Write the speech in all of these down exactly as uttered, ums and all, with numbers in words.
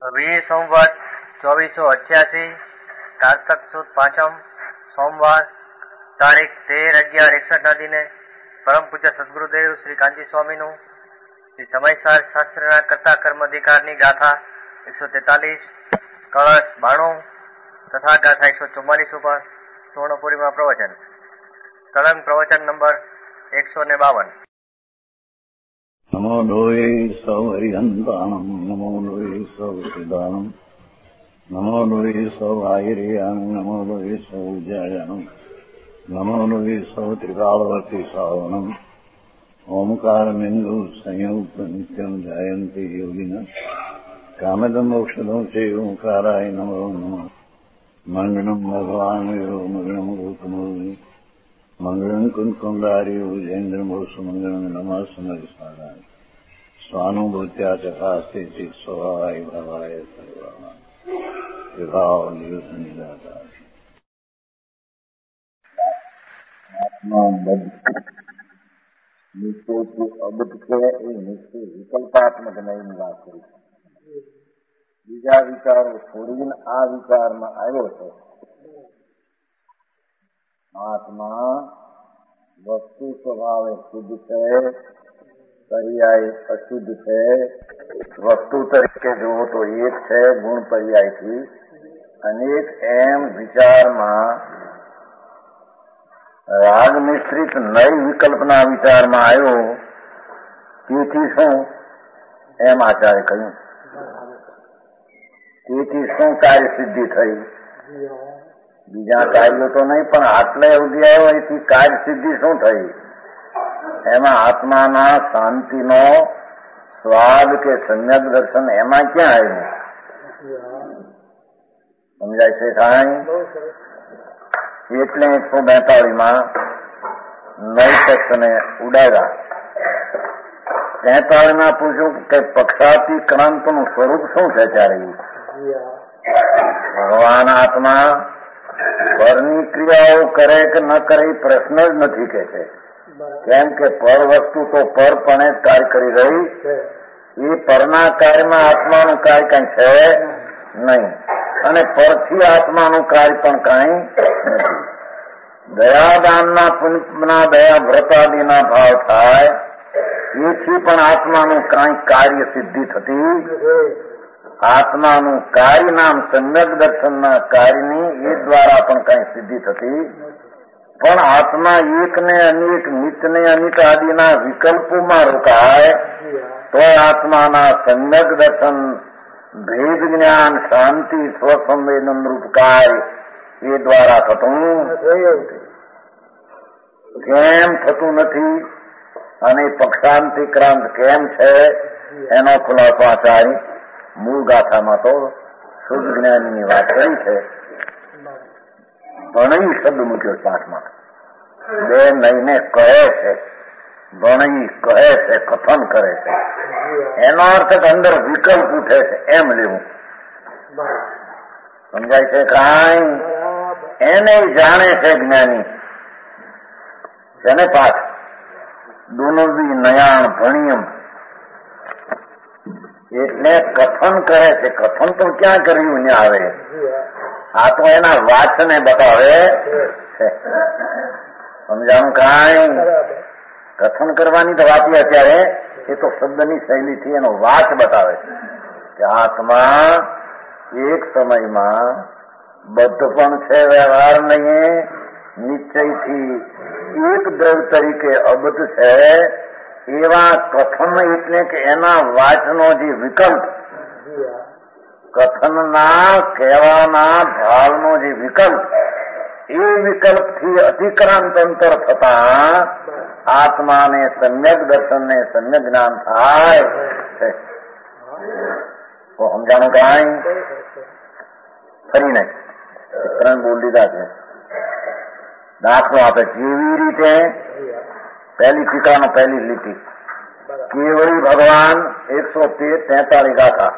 વીર સંવત ચોવીસો અઠ્યાસી કારતક સુદ પાંચમ સોમવાર તારીખ તેર અગિયાર એકસઠ ના દિને પરમ પૂજ્ય સદગુરુદેવ શ્રી કાંજી સ્વામીનું શ્રી સમયસાર શાસ્ત્રના કર્તા કર્મ અધિકારની ગાથા એકસો તેતાલીસ કળશ બાણું તથા ગાથા એકસો ચુમ્માલીસ ઉપર સુવર્ણપુરીમાં પ્રવચન કલંક પ્રવચન નંબર એકસો ને બાવન. નમો લોહે સૌ હરિહંતાણમ નમો લોહે સૌ સિદાનમ નમો લોહે સૌ આયર્યાન નમો લોહે સૌ જયાનમ નમો લોહે સૌ ત્રિકાળવતી સાવનમ ઓમકાર બિંદુ સંયુક્ત નિત્યમ જાયંતિ યોગિન કામદમ મોક્ષદમ છે ઓંકારાય નમો નમઃ. મંગળમ ભગવાન વીરો મંગળમ રૂપમોહિ મંગળમ કુંકુંડારી ઉજેન્દ્રમોષ મંગળમ નમઃ સમર્ષાય સ્વાનુભૂત્યા ચકાસ્તે ચિત સ્વભાવાય ભાવાય સર્વા વિભાવ નિદાતા આત્મા બધ નિશ્ચય અબધ છે એ નિશ્ચય વિકલ્પાત્મક નહીં વાત કરી. બીજા વિચારો છોડીને આ વિચારમાં આવ્યો છે. આત્મા વસ્તુ સ્વભાવે શુદ્ધ છે, પર્યાય અશુદ્ધ છે. વસ્તુ તરીકે જુઓ તો એક છે, ગુણ પર્યાયથી અનેક એમ વિચારમાં રાગ મિશ્રિત નય વિકલ્પના વિચારમાં આવ્યો. તેથી શું એમ આચાર્ય કહ્યું, તેથી શું કાર્ય સિદ્ધિ થઈ? બીજા કાર્યો તો નહીં, પણ આટલે સુધી આવ્યો એથી કાર્ય સિદ્ધિ શું થઈ? એમાં આત્માના શાંતિનો સ્વાદ કે સમ્યક દર્શન એમાં ક્યાં આવ્યું? સમજાય છે કાંઈ? એટલે એકસો બેતાળીસ માં નૈતક્ષને ઉડાવ્યા. તેતાળીસ માં પૂછ્યું કે પક્ષાતિક્રાંતનું સ્વરૂપ શું છે? ત્યારે ભગવાન આત્મા પરની ક્રિયાઓ કરે કે ન કરે પ્રશ્ન જ નથી કે છે. કેમ કે પર વસ્તુ તો પરપણે જ કાર્ય કરી રહી, એ પરના કાર્યમાં આત્માનું કાર્ય કઈ છે નહીં, અને પરથી આત્માનું કાર્ય પણ કઈ નથી. દયાદાનના પુણ્યના દયા વ્રતાદિના ભાવ થાય એથી પણ આત્માનું કઈ કાર્ય સિદ્ધિ થતી. આત્માનું કાર્ય નામ સમ્યક દર્શનના કાર્યની એ દ્વારા પણ કઈ સિદ્ધિ થતી. પણ આત્મા એક ને અનેક નિત્ય ને અનિત આદિના વિકલ્પોમાં રોકાય તો આત્માના સમ્યક દર્શન, ભેદ જ્ઞાન, શાંતિ, સ્વસંવેદન રૂપ કાર્ય એ દ્વારા થતું કેમ થતું નથી? અને પક્ષાંતિક્રાંત કેમ છે એનો ખુલાસો આચાર્ય મૂળ ગાથામાં તો શુદ્ધ જ્ઞાનની વાત કરી છે. ભણઈ શબ્દ મૂક્યો પાઠમાં. બે નઈને કહે છે, ભણઈ કહે છે, કથન કરે છે. એનો અર્થ અંદર વિકલ્પ ઉઠે છે એમ લેવું. સમજાય છે કાંઈ? એને જાણે છે જ્ઞાની. જેને પાઠ દુનવી નયાણ ભણિયમ એટલે કથન કરે છે. કથન તો ક્યાં કર્યું ને આવે? આ તો એના વાચને બતાવે છે. સમજાણું કાંઈ? કથન કરવાની તો વાત અત્યારે એ તો શબ્દની શૈલીથી એનો વાચ બતાવે છે કે આત્મા એક સમયમાં બદ્ધ પણ છે, વ્યવહાર નહીં, નિશ્ચયથી એક દ્રવ્ય તરીકે અબદ્ધ છે. એવા કથન એટલે કે એના વાચનો જે વિકલ્પ, કથનના કહેવાના ભાવનો જે વિકલ્પ, એ વિકલ્પથી અતિક્રાંત અંતર થતા આત્માને સમ્યક દર્શનને સમ્યક જ્ઞાન થાય છે. તો સમજાણું કાંઈ? ફરીને ત્રણ બોલ દીધા છે. દાખલો આપે જેવી રીતે પહેલી ટીકાનો પહેલી લીટી કેવળી ભગવાન એકસો તેતાલીસ ગાથા.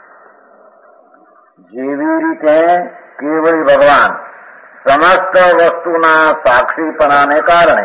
જેવી રીતે કેવળી ભગવાન સમસ્ત વસ્તુના સાક્ષીપણાને કારણે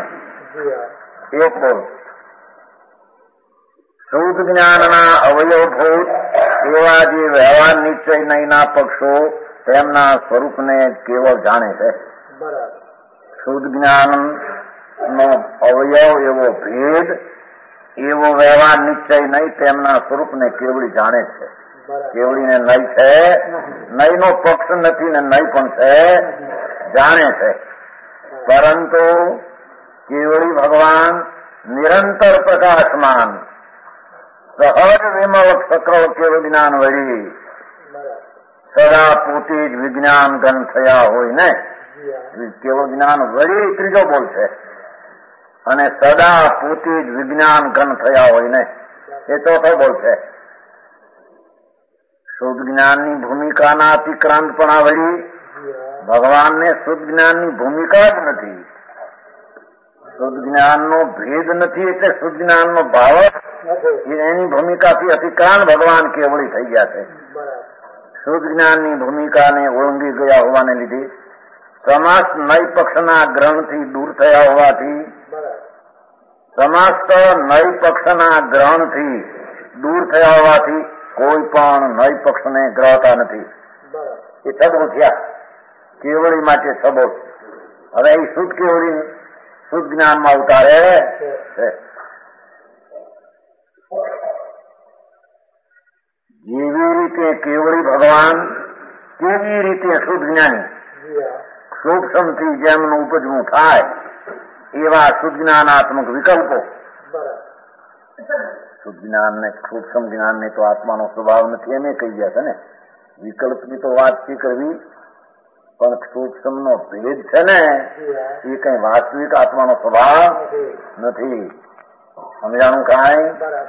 એક બોલ શુદ્ધ જ્ઞાનના અવયવભૂત એવા જે વ્યવહાર નિશ્ચય નહીંના પક્ષો તેમના સ્વરૂપને કેવળ જાણે છે. શુદ્ધ જ્ઞાન નો અવયવ એવો ભેદ એવો વ્યવહાર નિશ્ચય નહીં તેમના સ્વરૂપને કેવળી જાણે છે. કેવળીને નહીં છે, નહીં નો પક્ષ નથી ને નહીં પણ છે, જાણે છે. પરંતુ કેવળી ભગવાન નિરંતર પ્રકાશમાન સહજ વિમલ સકળ કેવળ જ્ઞાન વળી સદા પોતે જ વિજ્ઞાન ઘન થયા હોય ને, કેવળ જ્ઞાન વળી ત્રીજો બોલ છે, અને સદા પોતે જ વિજ્ઞાન ઘન થયા હોય ને એ ચોથો બોલ છે. શુદ્ધ જ્ઞાનની ભૂમિકાના અતિક્રાંતપણા વળી ભગવાનને શુદ્ધ જ્ઞાનની ભૂમિકા જ નથી. શુદ્ધ જ્ઞાનનો ભેદ નથી એટલે શુદ્ધ જ્ઞાનનો ભાવ એની ભૂમિકાથી અતિક્રાંત ભગવાન કેવળી થઈ ગયા છે. શુદ્ધ જ્ઞાનની ભૂમિકાને ઓળંગી ગયા હોવાને લીધે સમસ્ત નય પક્ષના ગ્રહણથી દૂર થયા હોવાથી સમસ્ત નય પક્ષના ગ્રહણથી દૂર થયા હોવાથી કોઈ પણ નય પક્ષને ગ્રહતા નથી. એ સબો થયા કેવળી માટે સબો. હવે એ શુદ્ધ કેવળી શુદ્ધ જ્ઞાનમાં ઉતારે છે. જેવી રીતે કેવળી ભગવાન કેવી રીતે શુદ્ધ જ્ઞાની સૂક્ષ્મથી જેમનું ઉપજવું થાય એવા શુદ્ધ જ્ઞાનાત્મક વિકલ્પો. શુદ્ધ જ્ઞાનને સૂક્ષ્મ જ્ઞાનને તો આત્માનો સ્વભાવ નથી એમ કહી ગયા છે ને. વિકલ્પની તો વાત શી કરવી, પણ સૂક્ષ્મનો ભેદ છે ને એ કઈ વાસ્તવિક આત્માનો સ્વભાવ નથી. સમજાણું કાંઈ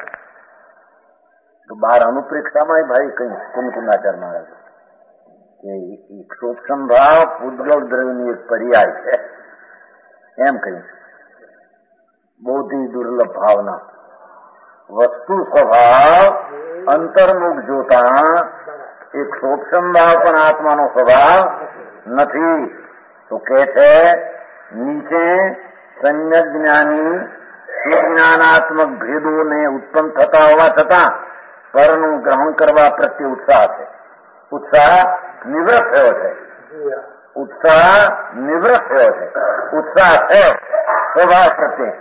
તો બાર અનુપ્રેક્ષામાં ભાઈ કઈ કુમકુંડાચાર મારે છે કે સૂક્ષ્મ ભાવ પૂતગલ દ્રવ્યની એક પર્યાય છે એમ કહી. બૌદ્ધિક દુર્લભ ભાવના વસ્તુ સ્વભાવ અંતર્મુખ જોતા એક સૂક્ષ્મ ભાવ પણ આત્માનો સ્વભાવ નથી. તો કે છે નીચે સંયત જ્ઞાની સુજ્ઞાનાત્મક ભેદોને ઉત્પન્ન થતા હોવા છતાં પરનું ગ્રહણ કરવા પ્રત્યે ઉત્સાહ છે. ઉત્સાહ નિવૃત્ત થયો છે. ઉત્સાહ નિવૃત્ત થયો છે. ઉત્સાહ છે સ્વભાવ પ્રત્યે.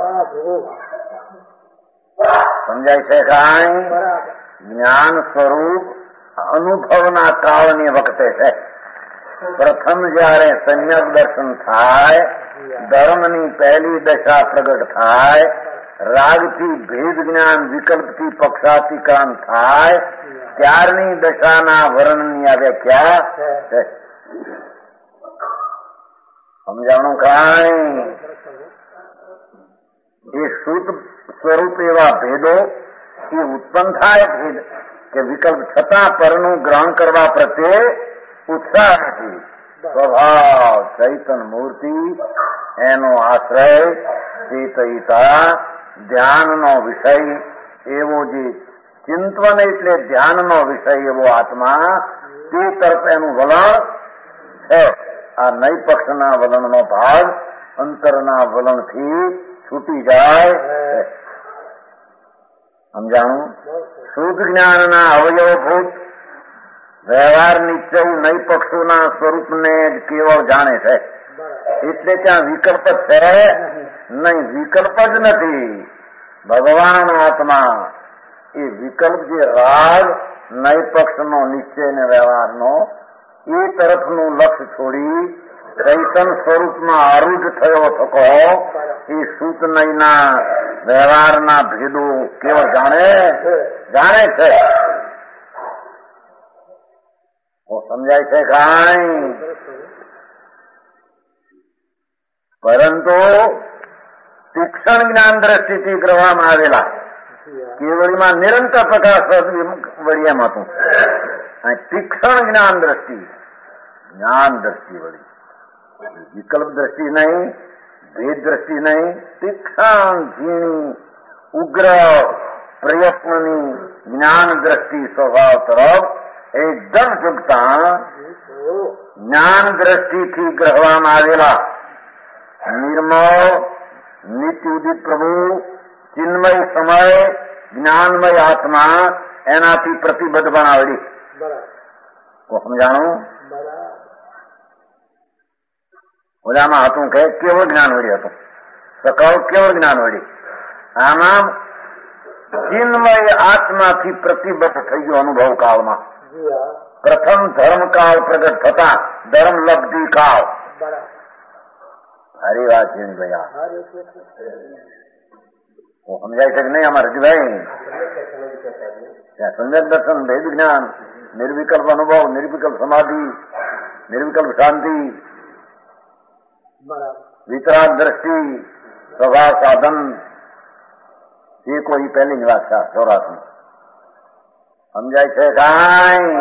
સમજાય છે કાંઈ? જ્ઞાન સ્વરૂપ અનુભવના કાળની વખતે છે. પ્રથમ જયારે સંયત દર્શન થાય, ધર્મની પહેલી દશા પ્રગટ થાય, રાગથી ભેદ જ્ઞાન વિકલ્પથી પક્ષાતિક્રાંત થાય, ત્યારની દશાના વર્ણનની આ વ્યાખ્યા છે. સમજાણું કાંઈ? એ શુદ્ધ સ્વરૂપ એવા ભેદો એ ઉત્પન્ન થાય ભેદ કે વિકલ્પ છતાં પરનું ગ્રહણ કરવા પ્રત્યે ઉત્સાહ નથી. સ્વભાવ ચૈતન મૂર્તિ એનો આશ્રય ચેતયિતા ધ્યાનનો વિષય એવો જે ચિંતન એટલે ધ્યાનનો વિષય એવો આત્મા તે તરફ એનું વલણ છે. આ નય પક્ષના વલણનો ભાગ અંતરના વલણથી છૂટી જાય. સમજાણું? શુદ્ધ જ્ઞાનના અવયવભૂત વ્યવહાર નિશ્ચય નય પક્ષોના સ્વરૂપને જ કેવળ જાણે છે. એટલે ત્યાં વિકલ્પ છે નહીં, વિકલ્પ જ નથી. ભગવાન આત્મા એ વિકલ્પ જે રાગ નય પક્ષનો નિશ્ચય ને વ્યવહારનો એ તરફનું લક્ષ્ય છોડી ચૈતન સ્વરૂપમાં આરૂઢ થયો થકો એ શુદ્ધ નયના વ્યવહારના ભેદો કેવળ જાણે જાણે છે. સમજાય છે કાંઈ? પરંતુ તીક્ષ્ણ જ્ઞાન દ્રષ્ટિથી કરવામાં આવેલા કેવળીમાં નિરંતર પ્રકાશ વળી એમ હતું. તીક્ષ્ણ જ્ઞાન દ્રષ્ટિ, જ્ઞાન દ્રષ્ટિ વળી, વિકલ્પ દ્રષ્ટિ નહીં, ભેદ દ્રષ્ટિ નહીં, તીક્ષ્ણ ઝીણી ઉગ્ર પ્રયત્નની જ્ઞાન દ્રષ્ટિ સ્વભાવ તરફ એકદમ ઝુકતા જ્ઞાન દ્રષ્ટિથી ગ્રહવામાં આવેલા નિર્મળ નિત્ય ઉદિત પ્રભુ ચિન્મય સમય જ્ઞાનમય આત્મા એનાથી પ્રતિબદ્ધ બનાવડી. સમજાણું? ઓલામાં હતું કે કેવળ જ્ઞાન વળી હતું, સકાળ કેવળ જ્ઞાન વળી. આમાં ચિન્મય આત્માથી પ્રતિબદ્ધ થઈ ગયો અનુભવ કાળમાં. પ્રથમ ધર્મ કાળ પ્રગટ થતા ધર્મ લબ્ધિ કાળ. સારી વાત છે ભૈયા. સમજાય છે કે નહીં અમારે રજભાઈ? સમ્યક દર્શન, ભેદ જ્ઞાન, નિર્વિકલ્પ અનુભવ, નિર્વિકલ્પ સમાધિ, નિર્વિકલ્પ શાંતિ, વિતરાગ દ્રષ્ટિ, સ્વભાવ સાધન, એ કોઈ પહેલી વાત છે સૌરાષ્ટ્રની. સમજાય છે કાંઈ?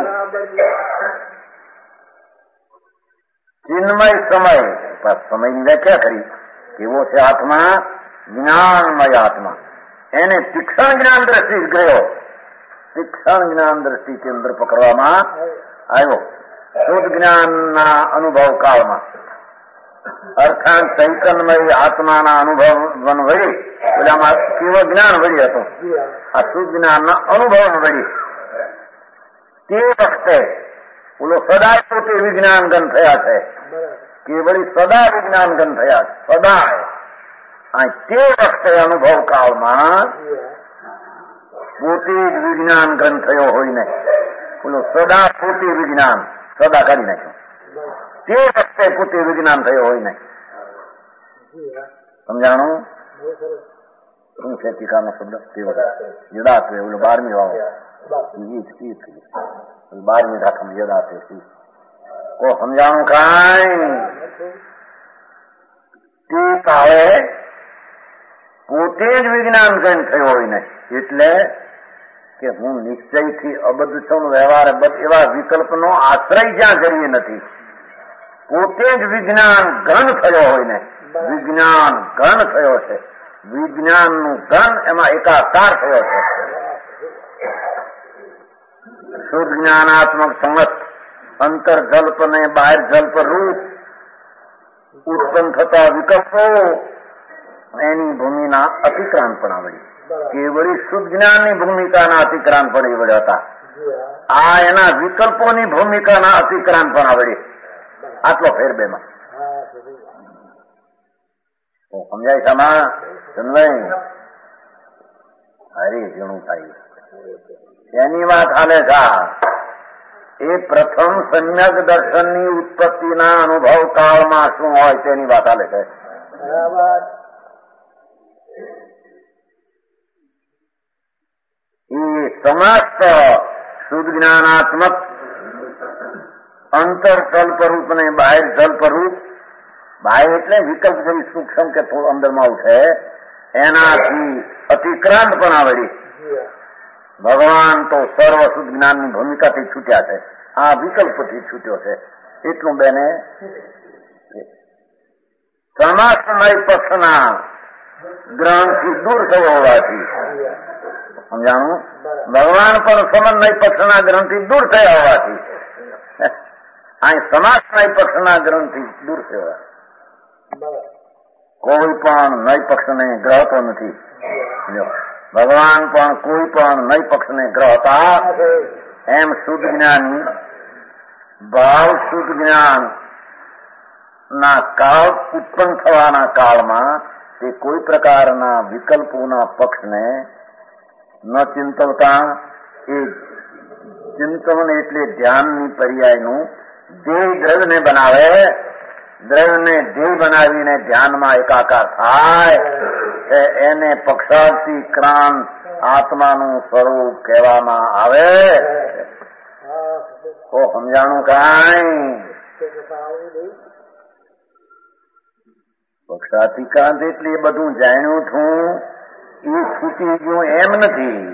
ચિન્મય સમય, સમયની વ્યાખ્યા કરી કેવો છે આત્મા? જ્ઞાનમય આત્મા. એને તીક્ષણ જ્ઞાન દ્રષ્ટિ ગયો, તીક્ષણ જ્ઞાન દ્રષ્ટિ કેન્દ્ર પકડવામાં આવ્યો શુદ્ધ જ્ઞાનના અનુભવ કાળમાં. અર્થાત ચૈતન્યમય આત્માના અનુભવ વળી પેલામાં કેવળ જ્ઞાન વળી હતું, આ શુદ્ધ જ્ઞાનના અનુભવ વળી. તે વખતે બોલો સદાય પોતે વિજ્ઞાન ગન થયા છે, કેવળી સદા વિજ્ઞાન ગન થયા છે, સદાય. તે વખતે અનુભવ કાળમાં પોતે જ વિજ્ઞાન ગ્રંથ થયો હોય ને, બોલો સદા પોતે વિજ્ઞાન, સદા કરી નાખ્યું. તે વખતે પોતે વિજ્ઞાન થયો હોય ને. સમજાણું? શું છે ટીકાનો શબ્દ? યદાત ઓલો બારમી વાળો બારમી રાખમ યદાત કો સમજાણું કાંઈ? ટીક આવે પોતે જ વિજ્ઞાન ગ્રંથ થયો હોય ને, એટલે કે હું નિશ્ચયથી અબદ્ધ છું, વ્યવહાર એવા વિકલ્પનો આશ્રય જ્યાં જરીએ નથી, પોતે જ વિજ્ઞાન ઘન થયો હોય ને, વિજ્ઞાન ઘન થયો છે, વિજ્ઞાનનું ઘન એમાં એકાકાર થયો છે. શુદ્ધ જ્ઞાનાત્મક સમસ્ત અંતર જલ્પ ને બહાર જલ્પ રૂપ ઉત્પન્ન થતા વિકલ્પો એની ભૂમિના અતિક્રાંત પણ આવડી. કેવળી શુદ્ધ જ્ઞાનની ભૂમિકાના અતિક્રાંત પણ એવડે હતા. આ એના વિકલ્પોની ભૂમિકાના અતિક્રાંત પણ આવડે. આટલો ફેર બેમાં સમજાય સમા સમજાય? હરી ઘણું થાય. એની વાત હાલે છે એ પ્રથમ સમ્યક દર્શનની ઉત્પત્તિના અનુભવ કાળમાં શું હોય તેની વાત હાલે છે. એ સમસ્ત શુદ્ધ જ્ઞાનાત્મક અંતર જલ્પરૂપ ને બહાર જલ્પરૂપ, બહાર એટલે વિકલ્પ જેવી સૂક્ષ્મ કે થોડું અંદરમાં ઉઠે એનાથી અતિક્રાંત પણ આવડી. ભગવાન તો સર્વ શુદ્ધ જ્ઞાનની ભૂમિકાથી છૂટ્યા છે, આ વિકલ્પથી છૂટ્યો છે. એટલું બેને સમાસમય પક્ષના ગ્રહણથી દૂર થયો હોવાથી સમજાણું? ભગવાન પણ સમન્વય પક્ષના ગ્રંથથી દૂર થયા હોવાથી અહીં સમાસમય પક્ષના ગ્રંથથી દૂર થયો. કોઈ પણ નય પક્ષને ગ્રહતો નથી. ભગવાન પણ કોઈ પણ નય પક્ષને ગ્રહતા. એમ શુદ્ધ જ્ઞાની ભાવ શુદ્ધ જ્ઞાન ના કાળ ઉત્પન્ન થવાના કાળમાં તે કોઈ પ્રકારના વિકલ્પોના પક્ષને ન ચિંતવતા. એ ચિંતન એટલે ધ્યાનની પર્યાયનું ધ્યેય દ્રવ્યને બનાવે, દ્રવ્યને ધ્યેય બનાવીને ધ્યાનમાં એકાકાર થાય એને પક્ષાર્થી ક્રાંત આત્માનું સ્વરૂપ કહેવામાં આવે. તો સમજાણું કાંઈ? પક્ષાર્થી ક્રાંત એટલે એ બધું જાણ્યું છું એ છૂટી ગયું એમ નથી.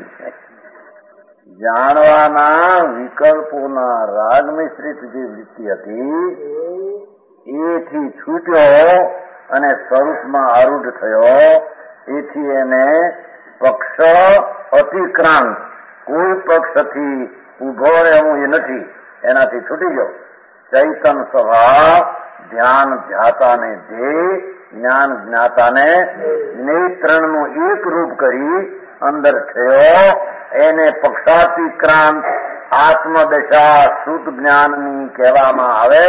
જાણવાના વિકલ્પોના રાગ મિશ્રિત જે વૃત્તિ હતી એથી છૂટ્યો અને સ્વરૂપમાં આરૂઢ થયો. એથી એને પક્ષ અતિક્રાંત, કોઈ પક્ષથી ઉભો રહેવું એ નથી, એનાથી છૂટી ગયો. ચૈતન સ્વભાવ ધ્યાન ધ્યાતાને ધ્યેય, જ્ઞાન જ્ઞાતાને નેત્રણનું એક રૂપ કરી અંદર થયો એને પક્ષાતિક્રાંત આત્મદશા શુદ્ધ જ્ઞાનની કહેવામાં આવે.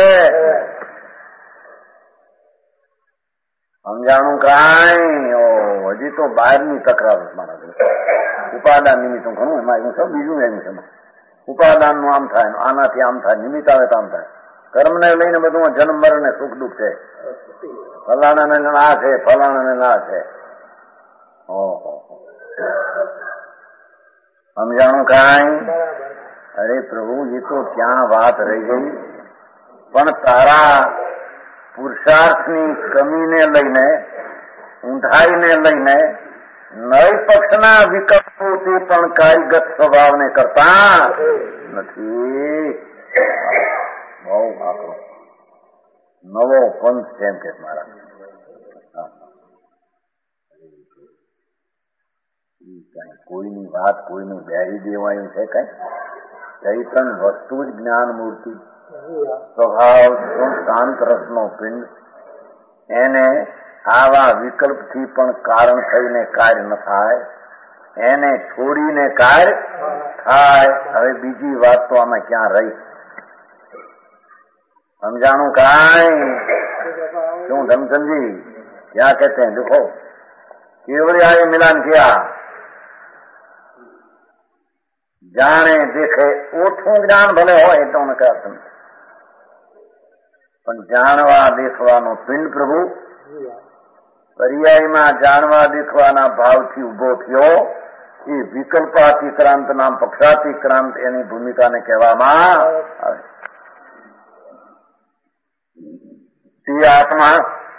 સમજાણું કાંઈ? ઓ હજી તો બહારની તકરાર મારા ઉપાદાન નિમિત્ત ઘણું એમાં એવું છે. બીજું એનું છે ઉપાદાન નું આમ થાય, આનાથી આમ થાય, નિમિત્ત આવે તો આમ થાય. કર્મને લઈને બધું જન્મ મરણ ને સુખ દુઃખ છે. ફલાણા ને ના છે, ફલાણા ને ના છે. ઓહો સમજાણું કાંઈ? અરે પ્રભુ એ તો ક્યાં વાત રહી ગઈ. પણ તારા પુરુષાર્થની કમીને લઈને, ઊંધાઈને લઈને નય પક્ષના વિકલ્પોથી પણ કાયગત સ્વભાવને કરતા નથી. બહુ આકરો નવો પંથ છે એમ કે મારા. કોઈની વાત કોઈની બેરી દેવાયું છે કઈ? ચૈતન વસ્તુ જ જ્ઞાન મૂર્તિ, સ્વભાવ શાંત રસનો પિંડ. એને આવા વિકલ્પથી પણ કારણ થઈને કાર્ય ન થાય, એને છોડીને કાર્ય થાય. હવે બીજી વાત તો આમાં ક્યાં રહી? समझाणु काई क्यों धमचंद जी क्या कहते हैं? देखो केवल आए मिलान किया जाने देखे ओठू ज्ञान भले हो तो उनका अर्थ नहीं, पण जाणवा देखવાનો પિંડ પ્રભુ પર્યાયમાં જાણવા દેખવાના ભાવથી ઉભો થયો એ વિકલ્પાતિક્રાંત નામ પક્ષાતિક્રાંત એની ભૂમિકાને કહેવામાં આવે. તે આત્મા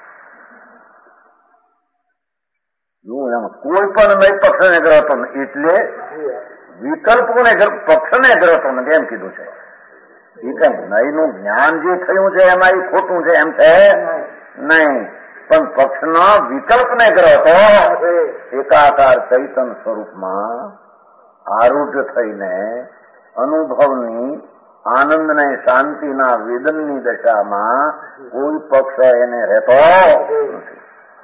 કોઈ પણ નહીં પક્ષને ગ્રહતો એટલે વિકલ્પોને પક્ષને ગ્રહતો નથી એમ કીધું છે. એ કઈ નહીંનું જ્ઞાન જે થયું છે એમાં એ ખોટું છે એમ છે નહીં, પણ પક્ષના વિકલ્પને ગ્રહતો એકાકાર ચૈતન સ્વરૂપમાં આરૂઢ થઈને અનુભવની આનંદને શાંતિના વેદનની દશામાં કોઈ પક્ષ એને રહેતો નથી.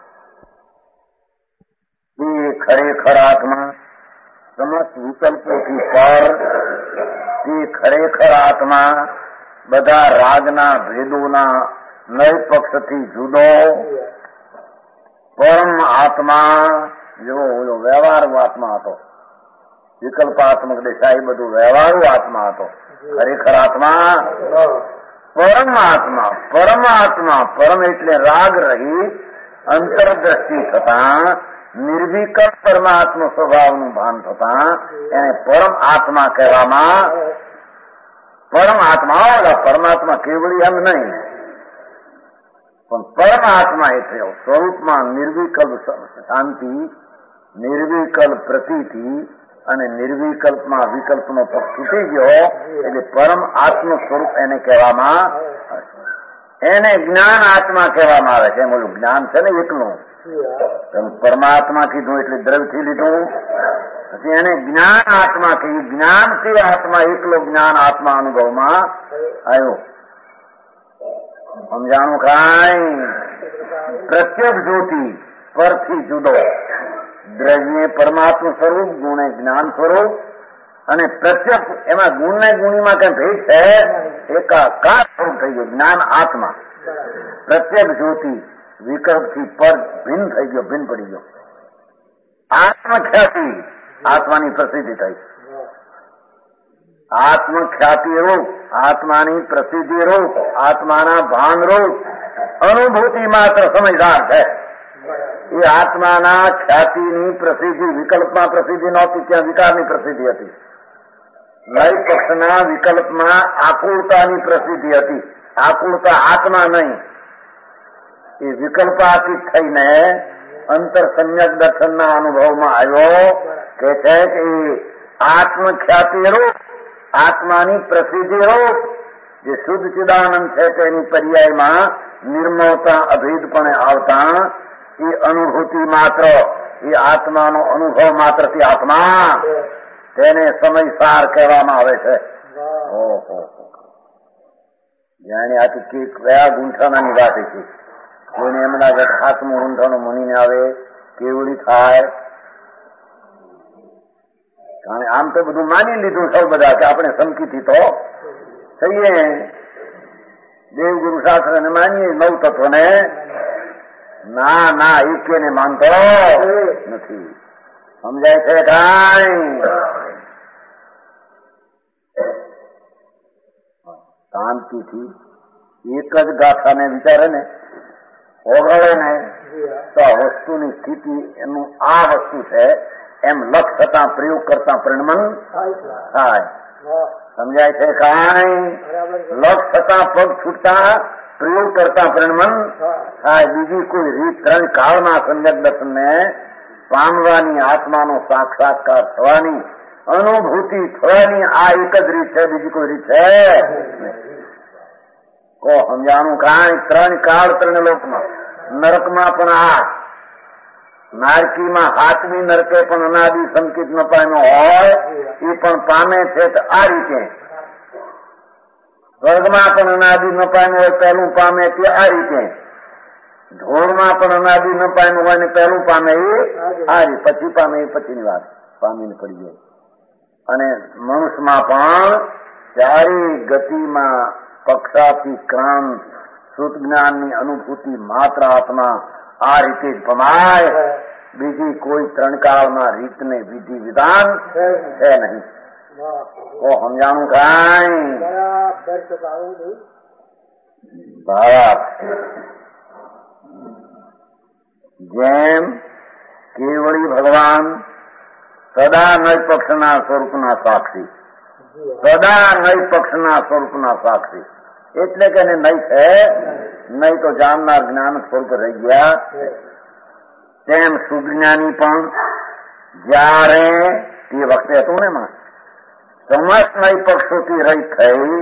એ ખરેખર આત્મા સમસ્ત વિકલ્પોથી પર, એ ખરેખર આત્મા બધા રાગના ભેદોના નય પક્ષથી જુદો પરમ આત્મા જેવો ઓલો વ્યવહારુ આત્મા હતો. વિકલ્પાત્મક દિશા એ બધું વ્યવહારુ આત્મા હતો. ખરેખર આત્મા પરમાત્મા, પરમાત્મા પરમ એટલે રાગ રહિત અંતરદ્રષ્ટિ થતા નિર્વિકલ્પ પરમાત્મ સ્વભાવનું ભાન થતા એને પરમ આત્મા કહેવામાં. પરમાત્મા પરમાત્મા કેવળી એમ નહીં, પણ પરમાત્મા એટલે સ્વરૂપમાં નિર્વિકલ્પ શાંતિ, નિર્વિકલ્પ પ્રતીતિ અને નિર્વિકલ્પમાં વિકલ્પનો પક્ષ છૂટી ગયો એટલે પરમ આત્મ સ્વરૂપ એને કહેવામાં. એને જ્ઞાન આત્મા કહેવામાં આવે છે. એમ ઓલું જ્ઞાન છે ને એકલું, પરમાત્મા કીધું એટલે દ્રવ્યથી લીધું, પછી એને જ્ઞાન આત્મા કહ્યું. જ્ઞાનથી આત્મા એકલો જ્ઞાન આત્મા અનુભવમાં આવ્યો. સમજાણું કાંઈ? પ્રત્યક્ષ જ્યોતિ પરથી જુદો, દ્રવ્ય પરમાત્મા સ્વરૂપ, ગુણે જ્ઞાન સ્વરૂપ અને પ્રત્યક્ષ એમાં ગુણ ને ગુણીમાં કઈ ભેદ છે? એકાકાર સ્વરૂપ થઈ ગયો જ્ઞાન આત્મા. પ્રત્યક્ષ જ્યોતિ વિકલ્પથી પર ભિન્ન થઈ ગયો, ભિન્ન પડી ગયો. આત્મખ્યાતિ આત્માની પ્રસિદ્ધિ થઈ. આત્મખ્યાતિ રૂપ આત્માની પ્રસિદ્ધિ રૂપ આત્માના ભાન રૂપ અનુભૂતિ માત્ર સમજદાર છે. એ આત્માના ખ્યાતિની પ્રસિદ્ધિ વિકલ્પમાં પ્રસિદ્ધિ નહોતી, ત્યાં વિકારની પ્રસિદ્ધિ હતી. નય પક્ષના વિકલ્પમાં આકુળતાની પ્રસિદ્ધિ હતી. આકુળતા આત્મા નહીં, એ વિકલ્પાતીત થઈને અંતર સમ્યક દર્શનના અનુભવમાં આવ્યો. કે છે કે આત્મખ્યાતિ રૂપ આત્માની પ્રસિદ્ધિ રૂપ જે શુદ્ધ ચિદાનંદ છે તેની પર્યાયમાં નિર્મળતા અભેદપણે આવતા એ અનુભૂતિ માત્ર, એ આત્માનો અનુભવ માત્રથી આત્મા, તેને સમયસાર કહેવામાં આવે છે. ઓહો જાણે આથી કયા ગુંઠાણાની વાત છે. કોઈને એમ લાગે હાથમું ગુંઠાણું મનીને આવે કેવડી થાય, કારણ આમ તો બધું માની લીધું સૌ બધા કે આપણે સમકીથી તો થઈએ, દેવગુરુ શાસ્ત્ર ને માનીએ, નવ તત્વ ને ના ના એકે ને માનતો નથી. સમજાય છે કાંઈ? શાંતિથી એક જ ગાથાને વિચારે ને, ઓગળે ને, તો આ વસ્તુની સ્થિતિ એનું આ વસ્તુ છે એમ લક્ષ થતા પ્રયોગ કરતા પરિણમન થાય. સમજાય છે કાંઈ? લક્ષ થતા પગ છૂટતા પ્રયોગ કરતા પરિણમન થાય. બીજી કોઈ રીત ત્રણ કાળમાં સમ્યક દર્શનને પામવાની, આત્માનો સાક્ષાત્કાર થવાની, અનુભૂતિ થવાની આ એક જ રીત છે, બીજી કોઈ રીત છે કો સમજાણું કાંઈ? ત્રણ કાળ ત્રણ લોકમાં, નરકમાં પણ આ નારકીમાં હાથમી નરકે પણ અનાદિ સંકિત ન પામ્યો હોય એ પણ પામે છે આ રીતે. સ્વર્ગમાં પણ અનાદિ ન પામ્યો હોય પહેલું પામે તે આ રીતે. ઢોરમાં પણ અનાદિ ન પામ્યું હોય ને પહેલું પામે એ આ રીતે. પછી પામે એ પછીની વાત પામીને પડી જાય. અને મનુષ્યમાં પણ ચારી ગતિમાં પક્ષાથી ક્રાંત શુદ્ધ જ્ઞાનની અનુભૂતિ માત્ર આત્મા આ રીતે જ પમાય. બીજી કોઈ ત્રણ કાળમાં રીતને વિધિ વિધાન છે નહીં. તો સમજાણું કાંઈ? ભારત જેમ કેવળી ભગવાન સદા નય પક્ષના સ્વરૂપના સાક્ષી, સદા નય પક્ષના સ્વરૂપના સાક્ષી એટલે કે નહીં છે, નહીં તો જાણનાર જ્ઞાન સ્વરૂપ રહી ગયા. તેમ સુજ્ઞાની પણ જયારે તે વખતે હતું ને માં સમસ્ત નય પક્ષોથી રહિત થઈ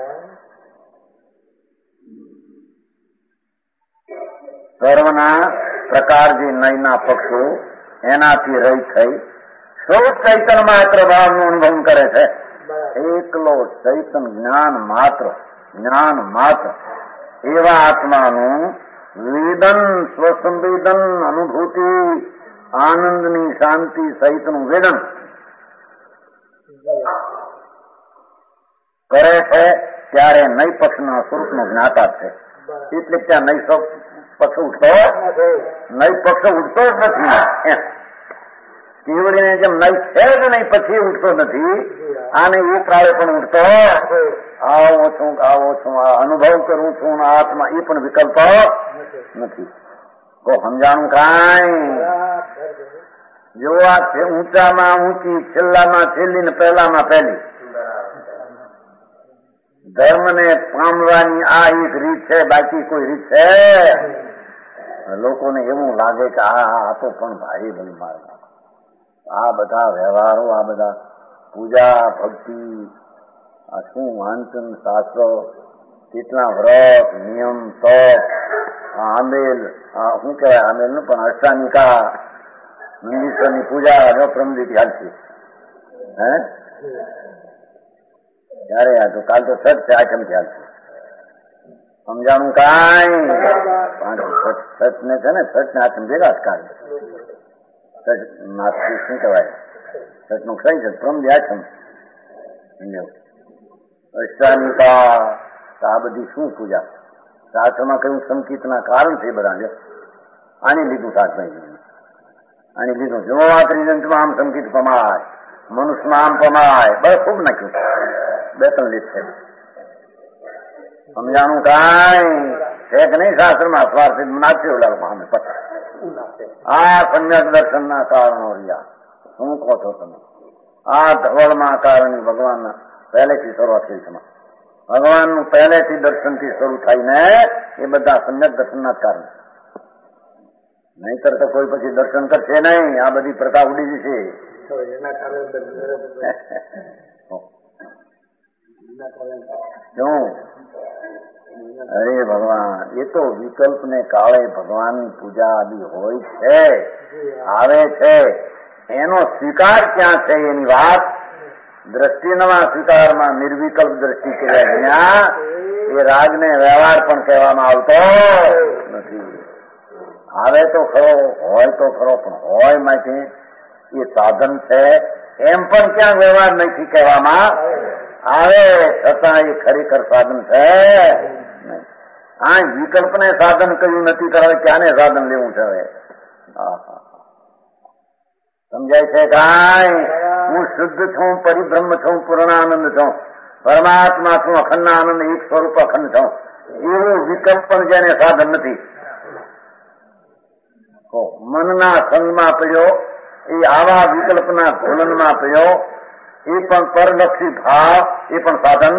સર્વના પ્રકાર જે નયના પક્ષો એનાથી રહિત થઈ સૌ ચૈતન માત્ર ભાવનો અનુભવ કરે છે. એકલો ચૈતન જ્ઞાન માત્ર, જ્ઞાન માત્ર એવા આત્માનું વેદન, સ્વસંવેદન, અનુભૂતિ, આનંદની શાંતિ સહિતનું વેદન કરે છે ત્યારે નય પક્ષના સ્વરૂપનું જ્ઞાતા છે. એટલે ત્યાં નય પક્ષ ઉઠતો નય પક્ષ ઉઠતો જ નથી. કેવડીને જેમ નય છે જ નહીં પછી ઉઠતો નથી, આને એ કાળે પણ ઉઠતો આવો છું આવો છું આ અનુભવ કરું છું આત્મા એ પણ વિકલ્પ નથી. તો સમજાણું કાંઈ? જો આ છે ઊંચામાં ઊંચી, છેલ્લામાં છેલ્લી ને પહેલામાં પહેલી ધર્મને પામવાની આ એક રીત છે, બાકી કોઈ રીત છે? લોકોને એવું લાગે કે આ તો પણ ભાઈ ભાઈ માર્ગ, આ બધા વ્યવહારો, આ બધા પૂજા ભક્તિ, આ શું વાંચન શાસ્ત્ર, કેટલા વ્રત નિયમ તપ, આમેલ, શું કહેવાય આમેલ નું પણ અષ્ટાનિકા, મંદિરની પૂજા જો પ્રમદિત ચાલશે. હે ત્યારે આ તો કાલ તો સત છે, આચમ ચાલશે. સમજાણું કાંઈ? સચ ને છે ને, સચ ને આચમ ભેગા જ કાઢે. સચ શું કહેવાય? સચ નું ક્ષય છે, પ્રમદી આચમ. અષ્ટાનિકા આ બધી શું પૂજા? શાસ્ત્રમાં કયું સંકિતના કારણ છે બધા. આની લીધું શાસ્ત્ર, આની લીધું જો આ ત્રિજંતમાં આમ સંકિત પમાય, મનુષ્યમાં આમ પમાય, બસ ખૂબ નાખ્યું. બે ત્રણ લીધ છે. સમજાણું કાંઈ? છે કે નહીં? શાસ્ત્રમાં સ્વાર્થ નાખ્યો લાલમાં આ સમ્યક દર્શન ના કારણો રહ્યા. શું કહો છો તમે? આ ધવળમાં કારણે ભગવાનના પહેલેથી શરૂઆત થઈ છે. ભગવાનનું પહેલેથી દર્શનથી શરૂ થાય ને એ બધા સમ્યક દર્શનના જ કારણે. નહીતર તો કોઈ પછી દર્શન કરશે નહીં, આ બધી પ્રથા ઉડી જશે. શું? અરે ભગવાન, એ તો વિકલ્પ ને કાળે ભગવાનની પૂજા આદિ હોય છે, આવે છે, એનો સ્વીકાર ક્યાં છે એની વાત. દ્રષ્ટિના સ્વીકારમાં નિર્વિકલ્પ દ્રષ્ટિ કહેવાય, એ રાગને વ્યવહાર પણ કહેવામાં આવતો નથી. આવે તો ખરો, હોય તો ખરો, પણ હોય માટે એ સાધન છે, એમ પણ ક્યાં વ્યવહાર નથી કહેવામાં આવે, છતાં એ ખરેખર સાધન છે. આ વિકલ્પને સાધન કર્યું નથી ત્યારે ક્યાંને સાધન લેવું છે? હવે સમજાય છે? કાંઈ હું શુદ્ધ છું, પરિબ્રહ્મ છું, પૂર્ણાનંદ છું, પરમાત્મા છું, અખંડ આનંદ, એક સ્વરૂપ અખંડ છું, એવું વિકલ્પ પણ જેને સાધન નથી. મનના સંગમાં પડ્યો, એ આવા વિકલ્પના ઘોલનમાં પડ્યો, એ પણ પરલક્ષી ભાવ, એ પણ સાધન.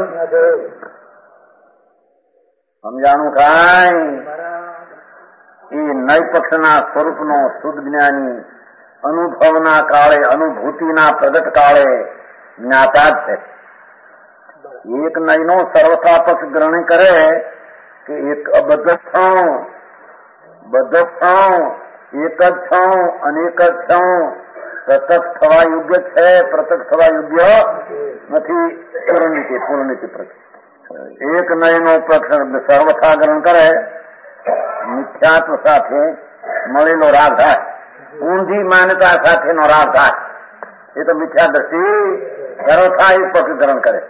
સમજાણું? કાંઈ એ નય પક્ષના સ્વરૂપનો શુદ્ધ જ્ઞાની અનુભવના કાળે, અનુભૂતિના પ્રગટ કાળે જ્ઞાતા જ છે. એક નયનો સર્વથા પક્ષ ગ્રહણ કરે કે એક અબદ્ધ છું, બદ્ધ છું, એક જ છું, અનેક જ છું, પ્રત્યક્ષ થવા યોગ્ય છે, પ્રત્યક્ષ થવા યોગ્ય નથી. પૂર્ણિતિ પૂર્ણિતિ એક નયનો પક્ષ સર્વથા ગ્રહણ કરે, મિથ્યાત્વ સાથે મળેલો રાગ થાય, ઊંધી માન્યતા સાથેનો રાગ થાય, એ તો મિથ્યા દ્રષ્ટિ સર્વથા એક પક્ષ ગ્રહણ કરે.